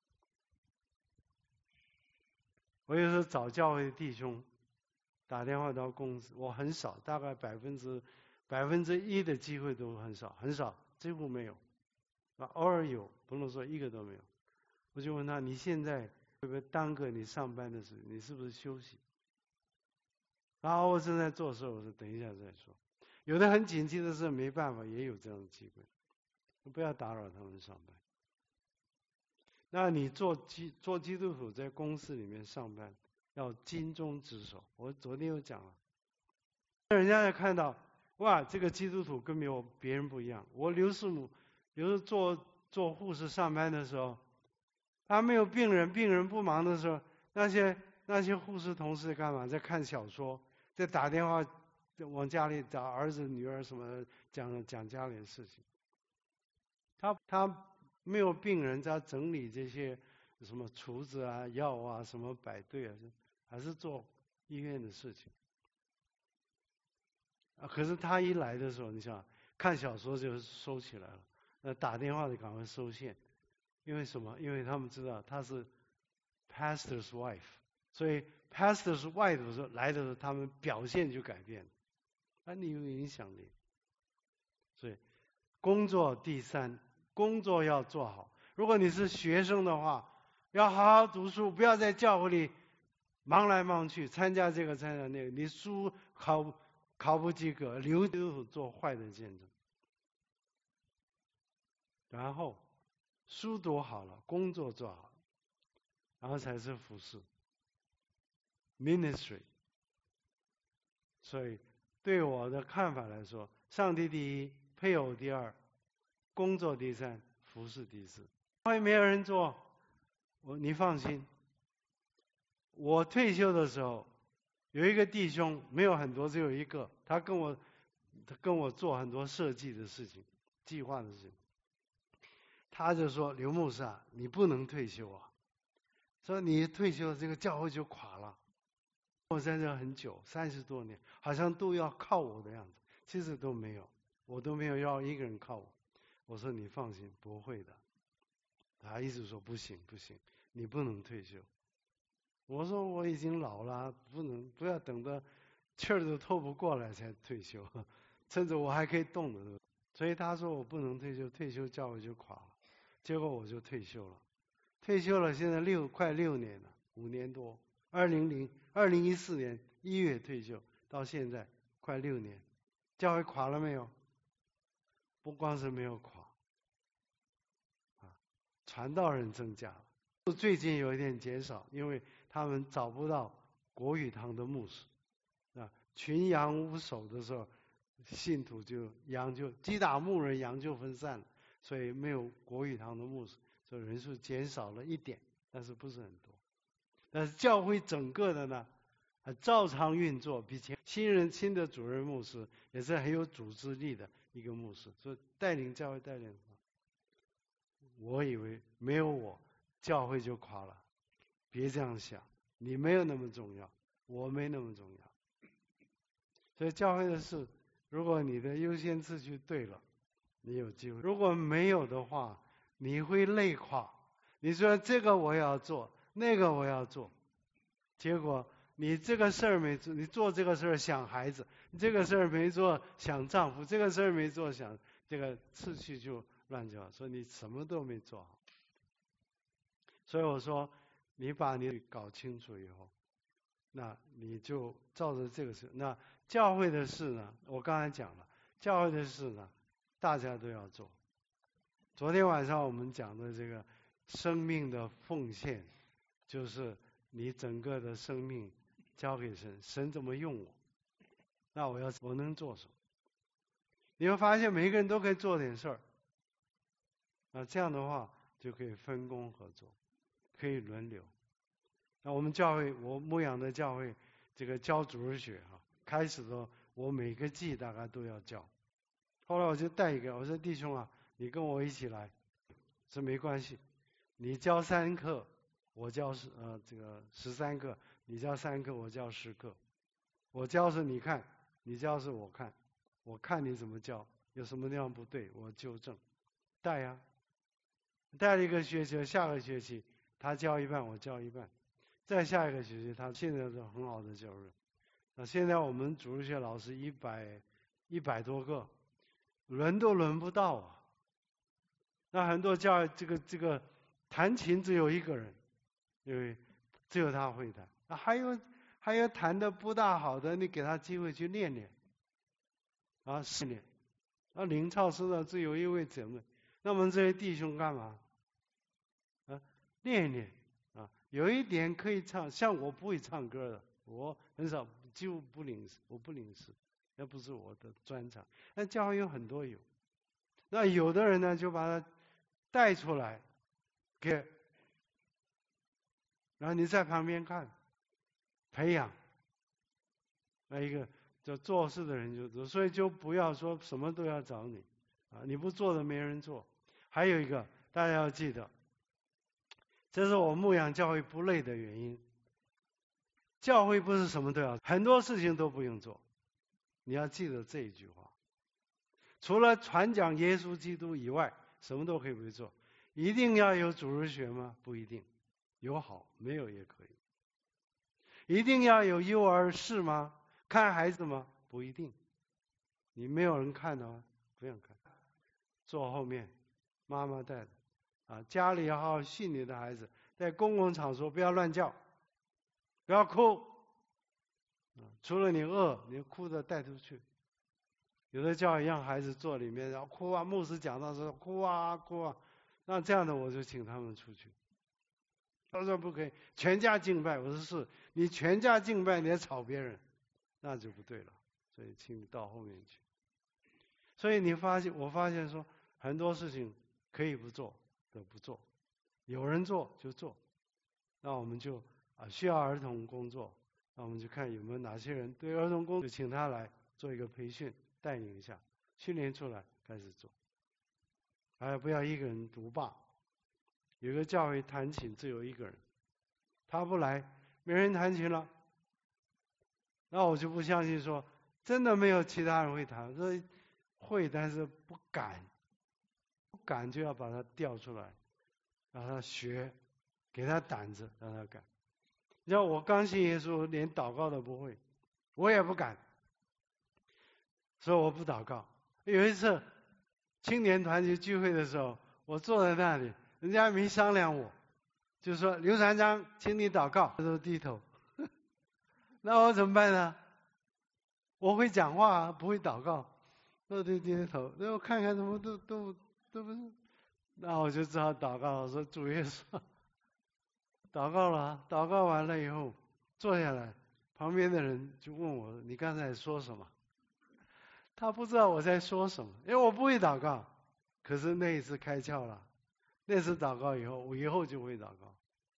我有时候找教会的弟兄打电话到公司，我很少，大概百分之百分之一的机会都很少，很少，几乎没有。啊，偶尔有，不能说一个都没有。我就问他：你现在会不会耽搁你上班的事？你是不是休息？然后我正在做事，我说等一下再说。有的很紧急的事没办法，也有这样的机会，不要打扰他们上班。那你做基做基督徒在公司里面上班，要尽忠职守。我昨天有讲了，人家也看到，哇，这个基督徒跟我别人不一样。我刘师母有时候做做护士上班的时候，他没有病人，病人不忙的时候，那些那些护士同事干嘛？在看小说，在打电话往家里找儿子女儿什么讲讲家里的事情。他他没有病人在整理这些什么厨子啊、药啊、什么摆队啊，还是做医院的事情。啊，可是他一来的时候，你想看小说就收起来了，呃，打电话就赶快收线，因为什么？因为他们知道他是 pastor's wife， 所以 pastor's wife 的时候来的时候，他们表现就改变了，啊，你有影响力。所以工作第三，工作要做好。如果你是学生的话，要好好读书，不要在教会里忙来忙去，参加这个参加那个，你书考考不及格，留留做坏的见证。然后书读好了，工作做好了，然后才是服侍 ministry。所以对我的看法来说，上帝第一，配偶第二，工作第三，服侍第四。会没有人做，我你放心。我退休的时候，有一个弟兄，没有很多，只有一个，他跟我他跟我做很多设计的事情、计划的事情。他就说：“刘牧师啊，你不能退休啊！说你退休，这个教会就垮了。我在这很久，三十多年，好像都要靠我的样子，其实都没有，我都没有要一个人靠我。我说你放心，不会的。他一直说不行不行，你不能退休。我说我已经老了，不能不要等到气儿都透不过来才退休，趁着我还可以动的。所以他说我不能退休，退休教会就垮了。结果我就退休了，退休了，现在六快六年了，五年多。二零零二零一四年一月退休，到现在快六年，教会垮了没有？不光是没有垮，啊，传道人增加了，最近有一点减少，因为他们找不到国语堂的牧师，啊，群羊无首的时候，信徒就羊就击打牧人，羊就分散了。所以没有国语堂的牧师，所以人数减少了一点，但是不是很多。但是教会整个的呢，还照常运作，比前新人新的主任牧师也是很有组织力的一个牧师，所以带领教会带领。我以为没有我，教会就垮了，别这样想，你没有那么重要，我没那么重要。所以教会的事，如果你的优先次序对了，你有机会；如果没有的话，你会累垮。你说这个我要做，那个我要做，结果你这个事儿没做，你做这个事儿想孩子，你这个事儿没做想丈夫，这个事儿没做想这个次序就乱掉，所以你什么都没做好。所以我说，你把你搞清楚以后，那你就照着这个事。那教会的事呢？我刚才讲了，教会的事呢，大家都要做。昨天晚上我们讲的这个生命的奉献，就是你整个的生命交给神，神怎么用我，那我要我能做什么？你会发现每一个人都可以做点事儿，那这样的话就可以分工合作，可以轮流。那我们教会，我牧养的教会，这个教主日学哈，开始的时候我每个季大概都要教。后来我就带一个，我说弟兄啊，你跟我一起来，这没关系，你教三课，我教十呃这个十三课，你教三课，我教十课，我教是你看，你教是我看，我看你怎么教，有什么地方不对，我纠正，带呀、啊，带了一个学期，下个学期他教一半，我教一半，再下一个学期他现在是很好的教育。那现在我们主日学老师一百一百多个。轮都轮不到啊！那很多教这个这个弹琴只有一个人，因为只有他会弹。啊，还有还有弹的不大好的，你给他机会去练练，啊，试练。啊，林超师呢只有一位姊妹，那我们这些弟兄干嘛？啊，练一练啊，有一点可以唱，像我不会唱歌的，我很少，几乎不领事，我不领事。那不是我的专长，那教会有很多有，那有的人呢就把他带出来，给，然后你在旁边看，培养，那一个就做事的人就做，所以就不要说什么都要找你啊，你不做的没人做。还有一个大家要记得，这是我牧养教会不累的原因。教会不是什么都要，很多事情都不用做，你要记得这一句话。除了传讲耶稣基督以外，什么都可以不做。一定要有主日学吗？不一定，有好，没有也可以。一定要有幼儿室吗？看孩子吗？不一定。你没有人看的话，不用看，坐后面，妈妈带的啊。家里要好好训你的孩子，在公共场所不要乱叫，不要哭啊。除了你饿，你哭着带出去。有的教育让孩子坐里面，然后哭啊，牧师讲到说哭啊哭啊，那这样的我就请他们出去。他说不可以，全家敬拜。我说是，你全家敬拜，你还吵别人，那就不对了。所以请你到后面去。所以你发现，我发现说很多事情可以不做的不做，有人做就做。那我们就啊需要儿童工作，那我们就看有没有哪些人对儿童工作，就请他来做一个培训，带领一下，训练出来开始做。还有不要一个人独霸。有个教会弹琴只有一个人，他不来，没人弹琴了，那我就不相信说真的没有其他人会弹，说会但是不敢，不敢就要把他调出来，让他学，给他胆子让他敢。你知道我刚信耶稣，连祷告都不会，我也不敢，所以我不祷告。有一次青年团体聚会的时候，我坐在那里，人家没商量我，就说刘传章，请你祷告，他都低头。那我怎么办呢？我会讲话啊，不会祷告，都得低头。那我看看怎么都都都不是，那我就只好祷告，我说主耶稣，祷告了，祷告完了以后坐下来，旁边的人就问我，你刚才说什么？他不知道我在说什么，因为我不会祷告。可是那一次开窍了，那次祷告以后，我以后就会祷告。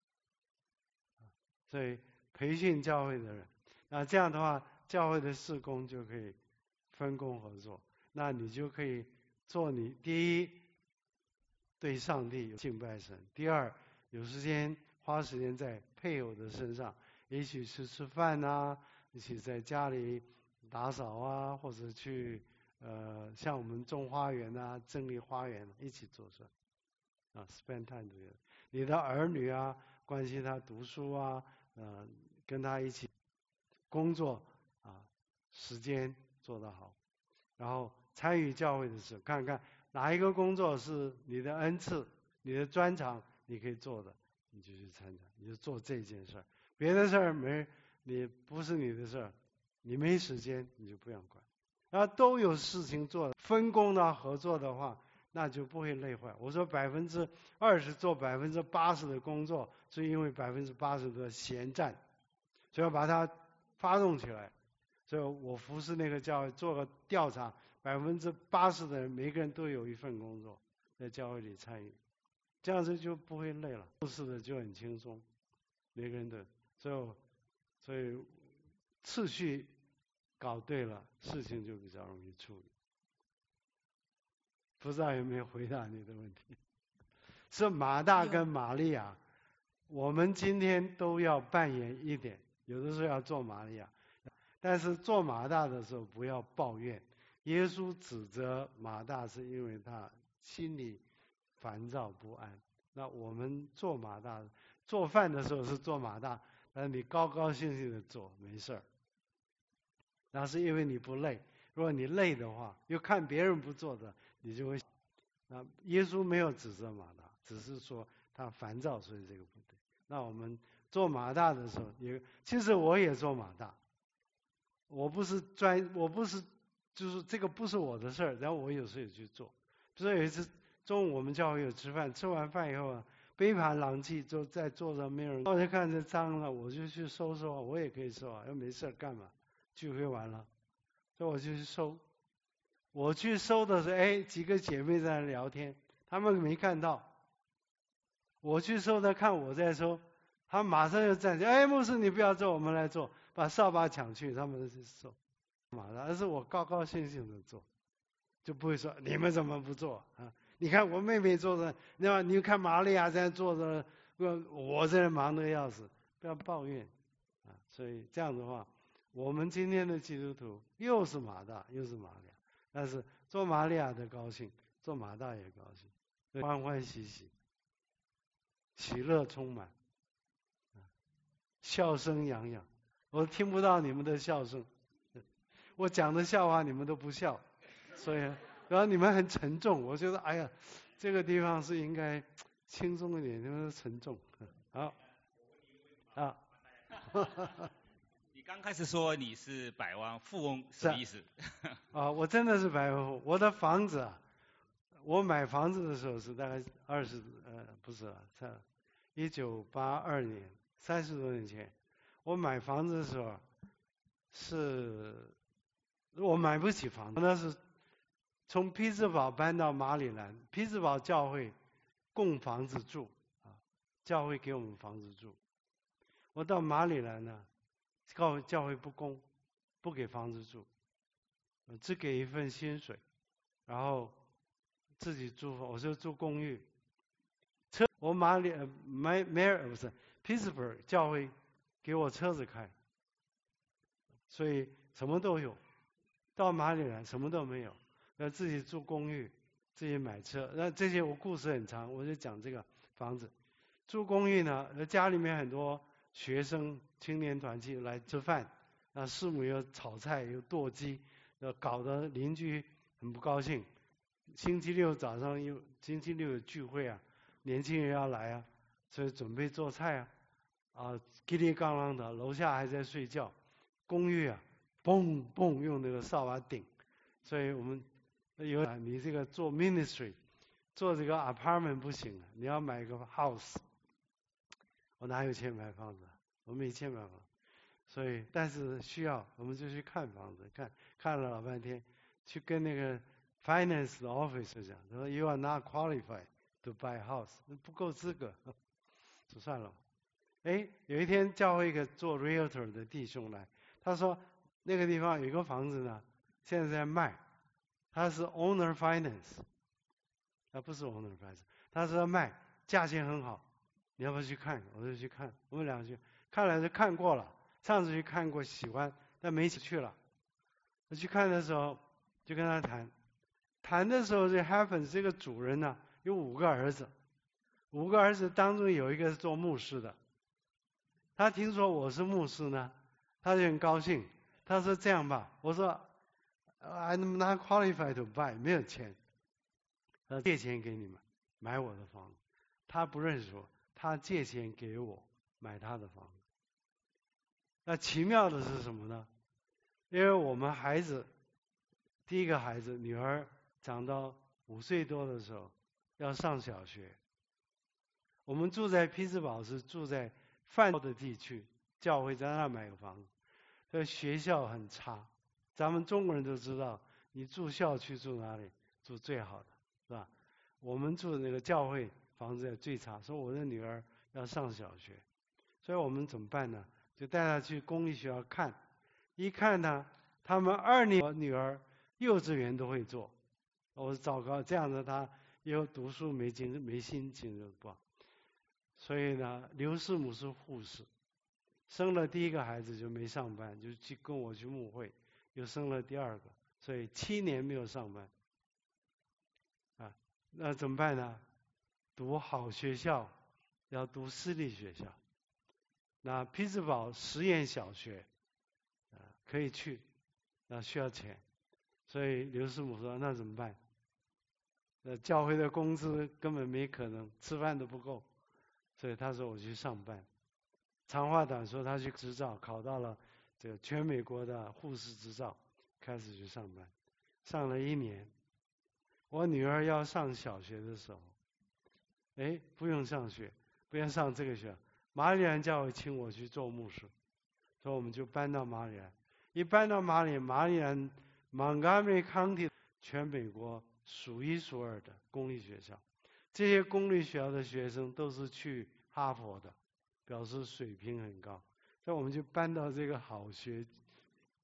所以培训教会的人，那这样的话，教会的事工就可以分工合作。那你就可以做你第一，对上帝有敬拜神；第二，有时间花时间在配偶的身上，一起去吃饭啊，一起在家里打扫啊，或者去呃像我们种花园啊、整理花园，一起做事啊 ，spend time together。你的儿女啊，关心他读书啊，呃，跟他一起工作啊，时间做得好，然后参与教会的事，看看哪一个工作是你的恩赐、你的专长，你可以做的，你就去参加，你就做这件事儿。别的事儿没，你不是你的事儿，你没时间，你就不要管。然后都有事情做，分工的合作的话，那就不会累坏。我说百分之二十做百分之八十的工作，是因为百分之八十的闲战，所以要把它发动起来。所以我服侍那个教会做个调查，百分之八十的人每个人都有一份工作在教会里参与，这样子就不会累了，做事的就很轻松，每个人都。所以所以次序搞对了，事情就比较容易处理。不知道有没有回答你的问题？是马大跟玛利亚，我们今天都要扮演一点，有的时候要做玛利亚，但是做马大的时候不要抱怨。耶稣指责马大是因为他心里烦躁不安。那我们做马大，做饭的时候是做马大，但是你高高兴兴的做没事儿，那是因为你不累。如果你累的话，又看别人不做的，你就会。那耶稣没有指责马大，只是说他烦躁，所以这个不对。那我们做马大的时候，也其实我也做马大，我不是专，我不是就是这个不是我的事儿，然后我有时候也去做。比如说有一次中午我们教会有吃饭，吃完饭以后啊，杯盘狼藉，就在桌上没有人，我就看着脏了，我就去收收啊，我也可以收啊，又没事干嘛？聚会完了，所以我就去收。我去收的时候，哎，几个姐妹在那聊天，她们没看到。我去收，她看我在收，她马上就站起来，哎，牧师你不要做，我们来做，把扫把抢去，他们去收。 马大，而是我高高兴兴的做，就不会说你们怎么不做啊？你看我妹妹做的，那么你看玛利亚在做的，我我这忙得要死，不要抱怨啊！所以这样的话，我们今天的基督徒又是马大又是玛利亚，但是做玛利亚的高兴，做马大也高兴，欢欢喜喜，喜乐充满，笑声洋洋。我听不到你们的笑声，我讲的笑话你们都不笑，所以然后你们很沉重，我觉得哎呀，这个地方是应该轻松一点，你们沉重。好，啊， 你刚开始说你是百万富翁，什么意思？ 啊，我真的是百万富翁。我的房子啊，我买房子的时候是大概二十呃不是啊，在一九八二年，三十多年前，我买房子的时候是我买不起房子，那是从匹兹堡搬到马里兰，匹兹堡教会供房子住啊，教会给我们房子住。我到马里兰呢，教教会不供，不给房子住，只给一份薪水，然后自己住，我就住公寓。车我马里梅梅尔不是匹兹堡教会给我车子开，所以什么都有。到马里兰什么都没有，要自己住公寓，自己买车。那这些我故事很长，我就讲这个房子。住公寓呢，家里面很多学生青年团体来吃饭，那师母又炒菜又剁鸡，搞得邻居很不高兴。星期六早上又星期六有聚会啊，年轻人要来啊，所以准备做菜啊，啊叽里咣啷的，楼下还在睡觉，公寓啊。嘣嘣用那个扫把顶，所以我们有你这个做 ministry， 做这个 apartment 不行了，你要买一个 house。我哪有钱买房子？我没钱买房子，所以但是需要我们就去看房子，看看了老半天，去跟那个 finance 的 officer 讲，他说 you are not qualified to buy house， 不够资格，就算了。哎，有一天教会一个做 realtor 的弟兄来，他说。那个地方有一个房子呢，现在在卖，它是 owner finance， 啊不是 owner finance， 他说卖，价钱很好，你要不要去看？我就去看，我们两个去看了就看过了，上次去看过喜欢，但没去了。我去看的时候就跟他谈，谈的时候这 happens 这个主人呢有五个儿子，五个儿子当中有一个是做牧师的，他听说我是牧师呢，他就很高兴。他说这样吧，我说 I'm not qualified to buy， 没有钱，他借钱给你们买我的房子，他不认识我，他借钱给我买他的房子。那奇妙的是什么呢？因为我们孩子第一个孩子女儿长到五岁多的时候要上小学，我们住在匹兹堡是住在泛的地区，教会在那买个房子。这学校很差，咱们中国人都知道，你住校区住哪里住最好的，是吧？我们住的那个教会房子也最差，说我的女儿要上小学，所以我们怎么办呢？就带她去公立学校看，一看呢，他们二年女儿幼稚园都会做，我说糟糕，这样子她以后读书没精没心情就不好，所以呢，刘师母是护士。生了第一个孩子就没上班，就去跟我去牧会，又生了第二个，所以七年没有上班。啊，那怎么办呢？读好学校，要读私立学校。那匹兹堡实验小学，啊，可以去，那需要钱，所以刘师母说那怎么办？那教会的工资根本没可能，吃饭都不够，所以他说我去上班。长话短说，他去执照考到了这个全美国的护士执照，开始去上班，上了一年。我女儿要上小学的时候，哎，不用上学，不用上这个学校，马里兰教会请我去做牧师，所以我们就搬到马里兰。一搬到马里，马里兰 Montgomery County 全美国数一数二的公立学校，这些公立学校的学生都是去哈佛的。表示水平很高，所以我们就搬到这个好学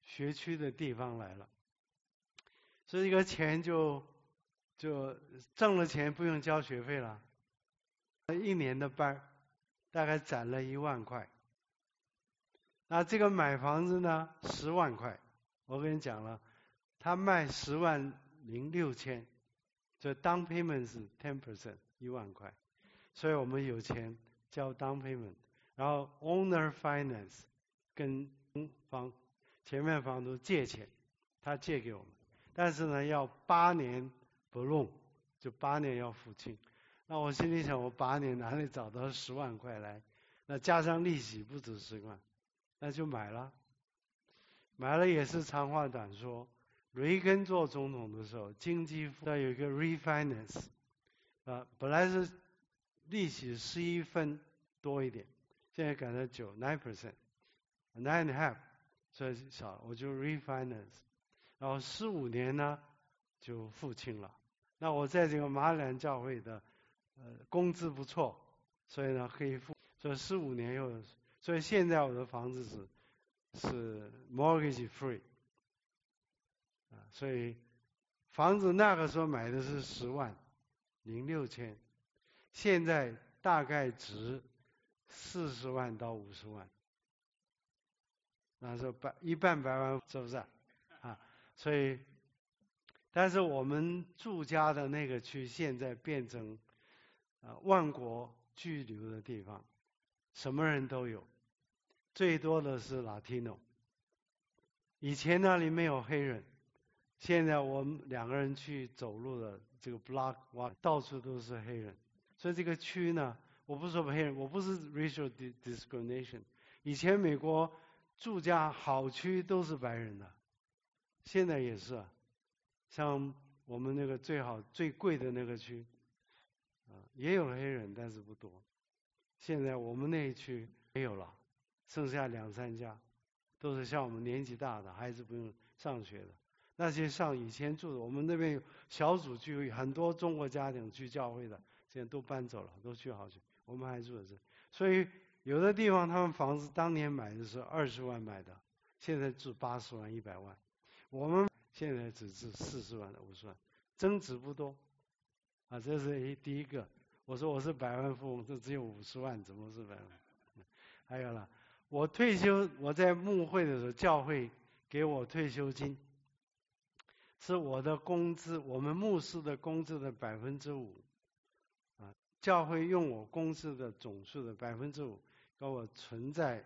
学区的地方来了，所以这个钱就就挣了钱不用交学费了，一年的班大概攒了一万块。那这个买房子呢，十万块，我跟你讲了，他卖十万零六千，这 down payment 是 ten percent 一万块，所以我们有钱交 down payment， 然后 owner finance 跟房前面房东借钱，他借给我们，但是呢要八年不弄，就八年要付清。那我心里想，我八年哪里找到十万块来？那加上利息不止十万，那就买了。买了也是长话短说，雷根做总统的时候，经济部有一个 refinance， 啊，本来是利息十一分多一点，现在改成九 nine percent，nine and a half， 所以少，我就 refinance， 然后十五年呢就付清了。那我在这个马兰教会的呃工资不错，所以呢可以付，所以十五年又，所以现在我的房子是是 mortgage free， 啊，所以房子那个时候买的是十万零六千，现在大概值四十万到五十万，那是百一半百万，是不是啊？所以，但是我们住家的那个区现在变成啊万国居留的地方，什么人都有，最多的是 Latino。以前那里没有黑人，现在我们两个人去走路的这个 block， 哇，到处都是黑人。所以这个区呢，我不是说黑人，我不是 racial discrimination。以前美国住家好区都是白人的，现在也是啊。像我们那个最好最贵的那个区，啊，也有黑人，但是不多。现在我们那一区没有了，剩下两三家，都是像我们年纪大的孩子不用上学的。那些上以前住的，我们那边有小组聚会，很多中国家庭去教会的，现在都搬走了，都去好去，我们还住在这。所以有的地方他们房子当年买的是二十万买的，现在住八十万、一百万，我们现在只是四十万、五十万，增值不多。啊，这是第一个。我说我是百万富翁，这只有五十万，怎么是百万？还有了，我退休，我在牧会的时候，教会给我退休金，是我的工资，我们牧师的工资的百分之五，啊，教会用我工资的总数的百分之五，给我存在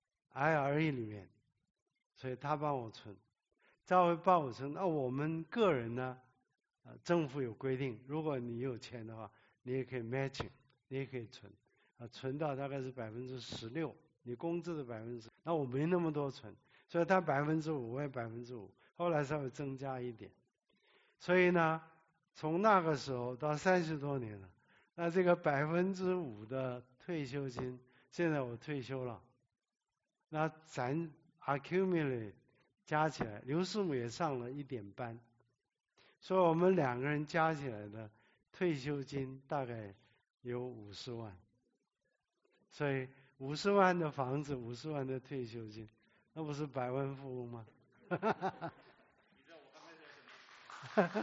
I R A 里面，所以他帮我存，教会帮我存。那我们个人呢，啊，政府有规定，如果你有钱的话，你也可以 matching， 你也可以存，啊，存到大概是百分之十六，你工资的百分之，那我没那么多存，所以他百分之五，我也百分之五，后来稍微增加一点，所以呢，从那个时候到三十多年了，那这个百分之五的退休金，现在我退休了，那咱 accumulate 加起来，刘师母也上了一点班，所以我们两个人加起来的退休金大概有五十万，所以五十万的房子，五十万的退休金，那不是百万富翁吗？ 你知道我刚开始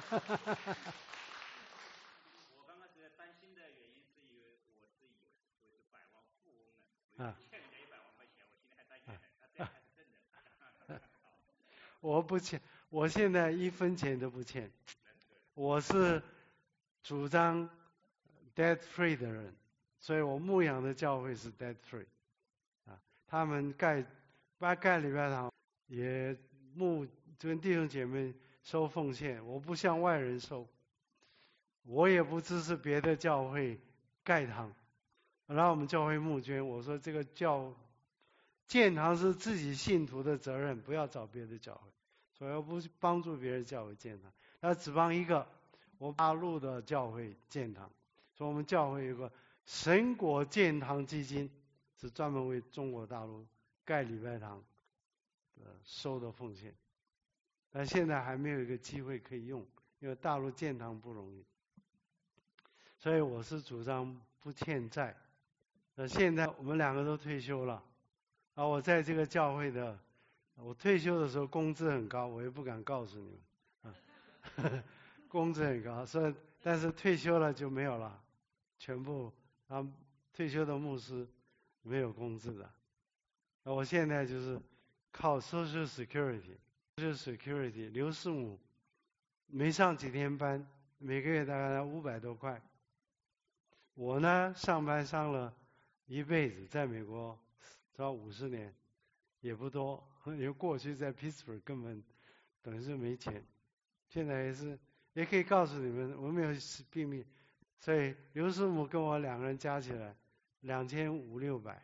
我刚开始担心的原因是因为我是以为我是百万富翁呢，我欠人家一百万块钱，我心里还担心呢，他这样才是真的。 我不欠，我现在一分钱都不欠，我是主张 debt free 的人，所以我牧养的教会是 debt free， 啊，他们盖把盖礼拜堂也牧跟弟兄姐妹收奉献，我不向外人收，我也不支持别的教会盖堂，然后我们教会募捐，我说这个教建堂是自己信徒的责任，不要找别的教会，所以我不帮助别的教会建堂，那只帮一个我大陆的教会建堂，所以我们教会有个神国建堂基金，是专门为中国大陆盖礼拜堂的收的奉献，但现在还没有一个机会可以用，因为大陆建堂不容易，所以我是主张不欠债。那现在我们两个都退休了，啊，我在这个教会的我退休的时候工资很高，我也不敢告诉你们啊，工资很高，所以但是退休了就没有了，全部啊退休的牧师没有工资的。我现在就是靠 Social Security，Social Security， 刘师母没上几天班，每个月大概五百多块。我呢上班上了一辈子，在美国到五十年，也不多，因为过去在 Pittsburgh 根本等于是没钱，现在也是，也可以告诉你们，我没有秘密，所以刘师母跟我两个人加起来两千五六百。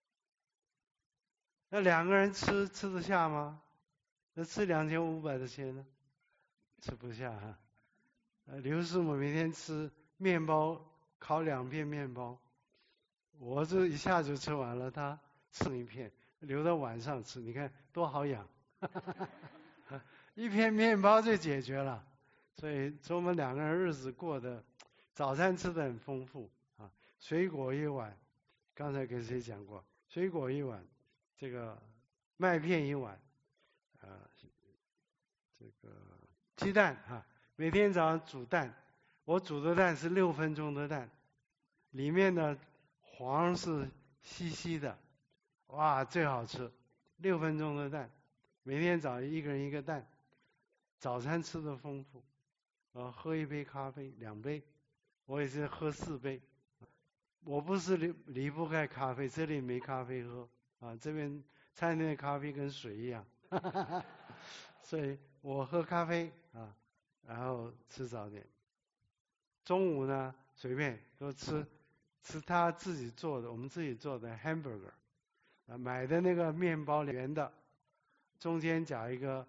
那两个人吃吃得下吗？那吃两千五百的钱呢？吃不下哈。呃，刘师母每天吃面包，烤两片面包，我这一下就吃完了，他吃一片，留到晚上吃，你看多好养，一片面包就解决了。所以我们两个人日子过得，早餐吃得很丰富啊，水果一碗，刚才跟谁讲过？水果一碗。这个麦片一碗，啊、呃，这个鸡蛋哈，每天早上煮蛋，我煮的蛋是六分钟的蛋，里面的黄是稀稀的，哇，最好吃，六分钟的蛋，每天早上一个人一个蛋，早餐吃的丰富，呃，喝一杯咖啡，两杯，我也是喝四杯，我不是离离不开咖啡，这里没咖啡喝。啊，这边餐厅的咖啡跟水一样，哈哈哈，所以我喝咖啡啊，然后吃早点。中午呢，随便都吃，吃他自己做的，我们自己做的 hamburger， 啊，买的那个面包圆的，中间夹一个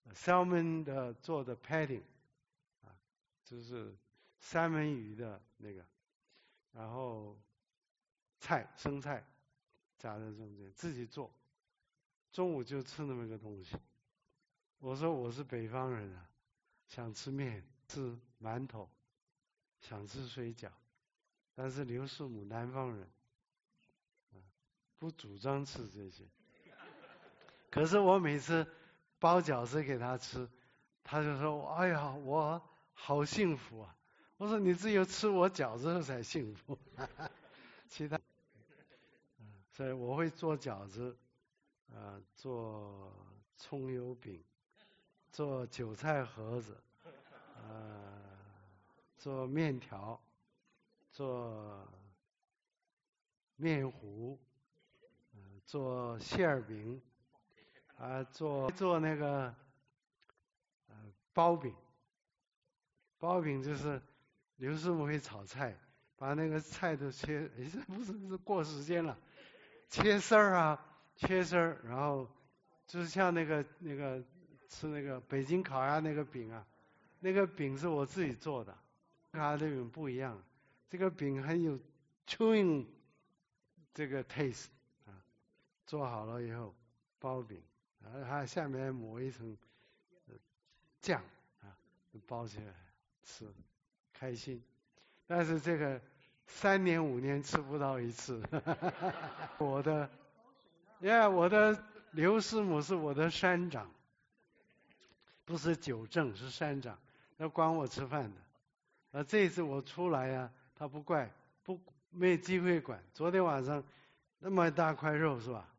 salmon 的做的 padding， 啊，就是三文鱼的那个，然后菜生菜。夹在中间，自己做，中午就吃那么个东西。我说我是北方人啊，想吃面，吃馒头，想吃水饺，但是刘师母南方人，不主张吃这些。可是我每次包饺子给他吃，他就说：“哎呀，我好幸福啊！”我说：“你只有吃我饺子才幸福，其他。”所以我会做饺子，呃，做葱油饼，做韭菜盒子，呃，做面条，做面糊，呃、做馅儿饼，啊、呃，做做那个呃包饼。包饼就是刘师母会炒菜，把那个菜都切，哎，这不是是过时间了。切丝儿啊，切丝儿，然后就是像那个那个吃那个北京烤鸭那个饼啊，那个饼是我自己做的，跟它的饼不一样，这个饼很有 chewing 这个 taste 啊，做好了以后包饼，然后它下面抹一层酱啊，包起来吃，开心，但是这个。三年五年吃不到一次，我的，呀，我的刘师母是我的山长，不是九正是山长，要管我吃饭的。啊，这次我出来呀、啊，他不怪，不没机会管。昨天晚上那么大块肉是吧？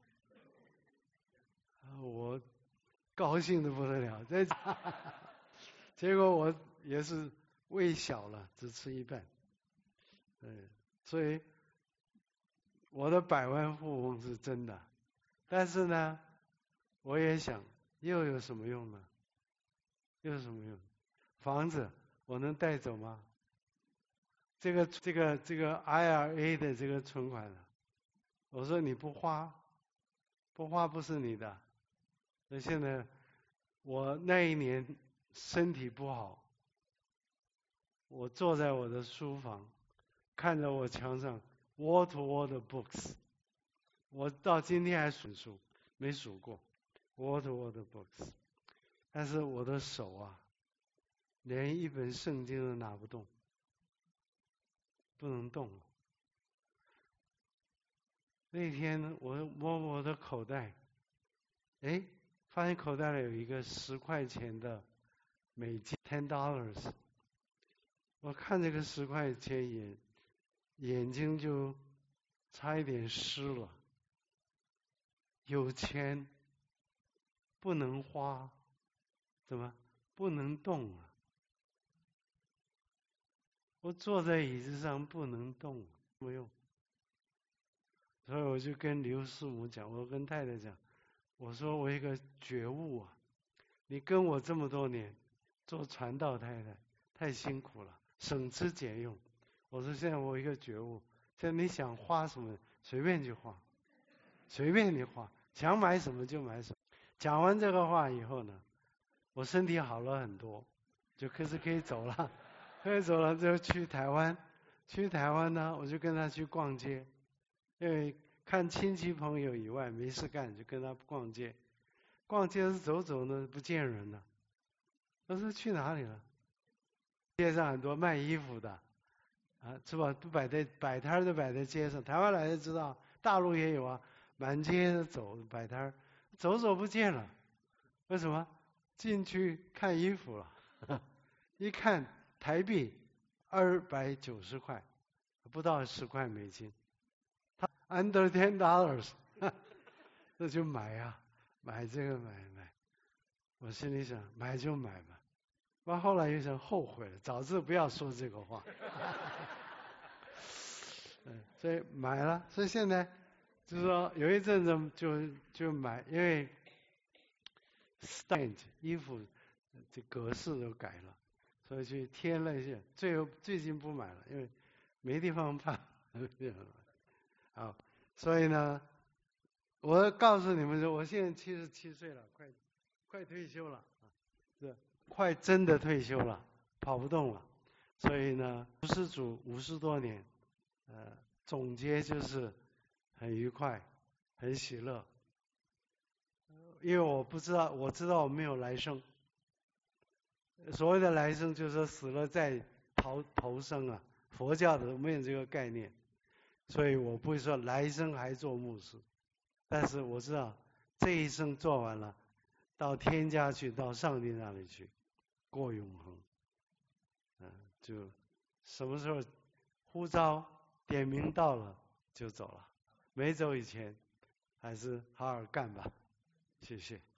我高兴的不得了，这结果我也是胃小了，只吃一半。对，所以我的百万富翁是真的，但是呢，我也想，又有什么用呢？又有什么用？房子我能带走吗？这个这个这个 I R A 的这个存款呢？我说你不花，不花不是你的。那现在我那一年身体不好，我坐在我的书房。看着我墙上 wall to wall 的 books， 我到今天还数数，没数过 wall to wall 的 books， 但是我的手啊，连一本圣经都拿不动，不能动。那天呢，我摸我的口袋，哎， 发现口袋里有一个十块钱的美金 ten dollars， 我看这个十块钱眼眼睛就差一点湿了。有钱不能花，怎么不能动啊？我坐在椅子上不能动，没用。所以我就跟刘师母讲，我跟太太讲，我说我一个觉悟啊，你跟我这么多年做传道太太太辛苦了，省吃俭用。我说现在我一个觉悟，现在你想花什么随便去花，随便你花，想买什么就买什么。讲完这个话以后呢，我身体好了很多，就可是可以走了，可以走了就去台湾。去台湾呢，我就跟他去逛街，因为看亲戚朋友以外没事干，就跟他逛街。逛街是走走呢，不见人了。我说去哪里了？街上很多卖衣服的，啊，是吧？都摆在摆摊都摆在街上。台湾来的知道，大陆也有啊，满街走摆摊，走走不见了。为什么？进去看衣服了，一看台币二百九十块，不到十块美金，他 under ten dollars， 那就买呀、啊，买这个买买。我心里想，买就买吧。我后来又想后悔了，早知不要说这个话。嗯，所以买了，所以现在就是说有一阵子就就买，因为 stand 衣服这格式都改了，所以去添了一些。最后最近不买了，因为没地方放。好，所以呢，我告诉你们说，我现在七十七岁了，快快退休了，是快真的退休了，跑不动了。所以呢，服侍主五十多年，呃，总结就是很愉快，很喜乐。因为我不知道，我知道我没有来生。所谓的来生，就是说死了再投投生啊。佛教的没有这个概念，所以我不会说来生还做牧师。但是我知道这一生做完了，到天家去，到上帝那里去，过永恒。嗯、呃，就什么时候呼召点名到了就走了，没走以前还是好好干吧。谢谢。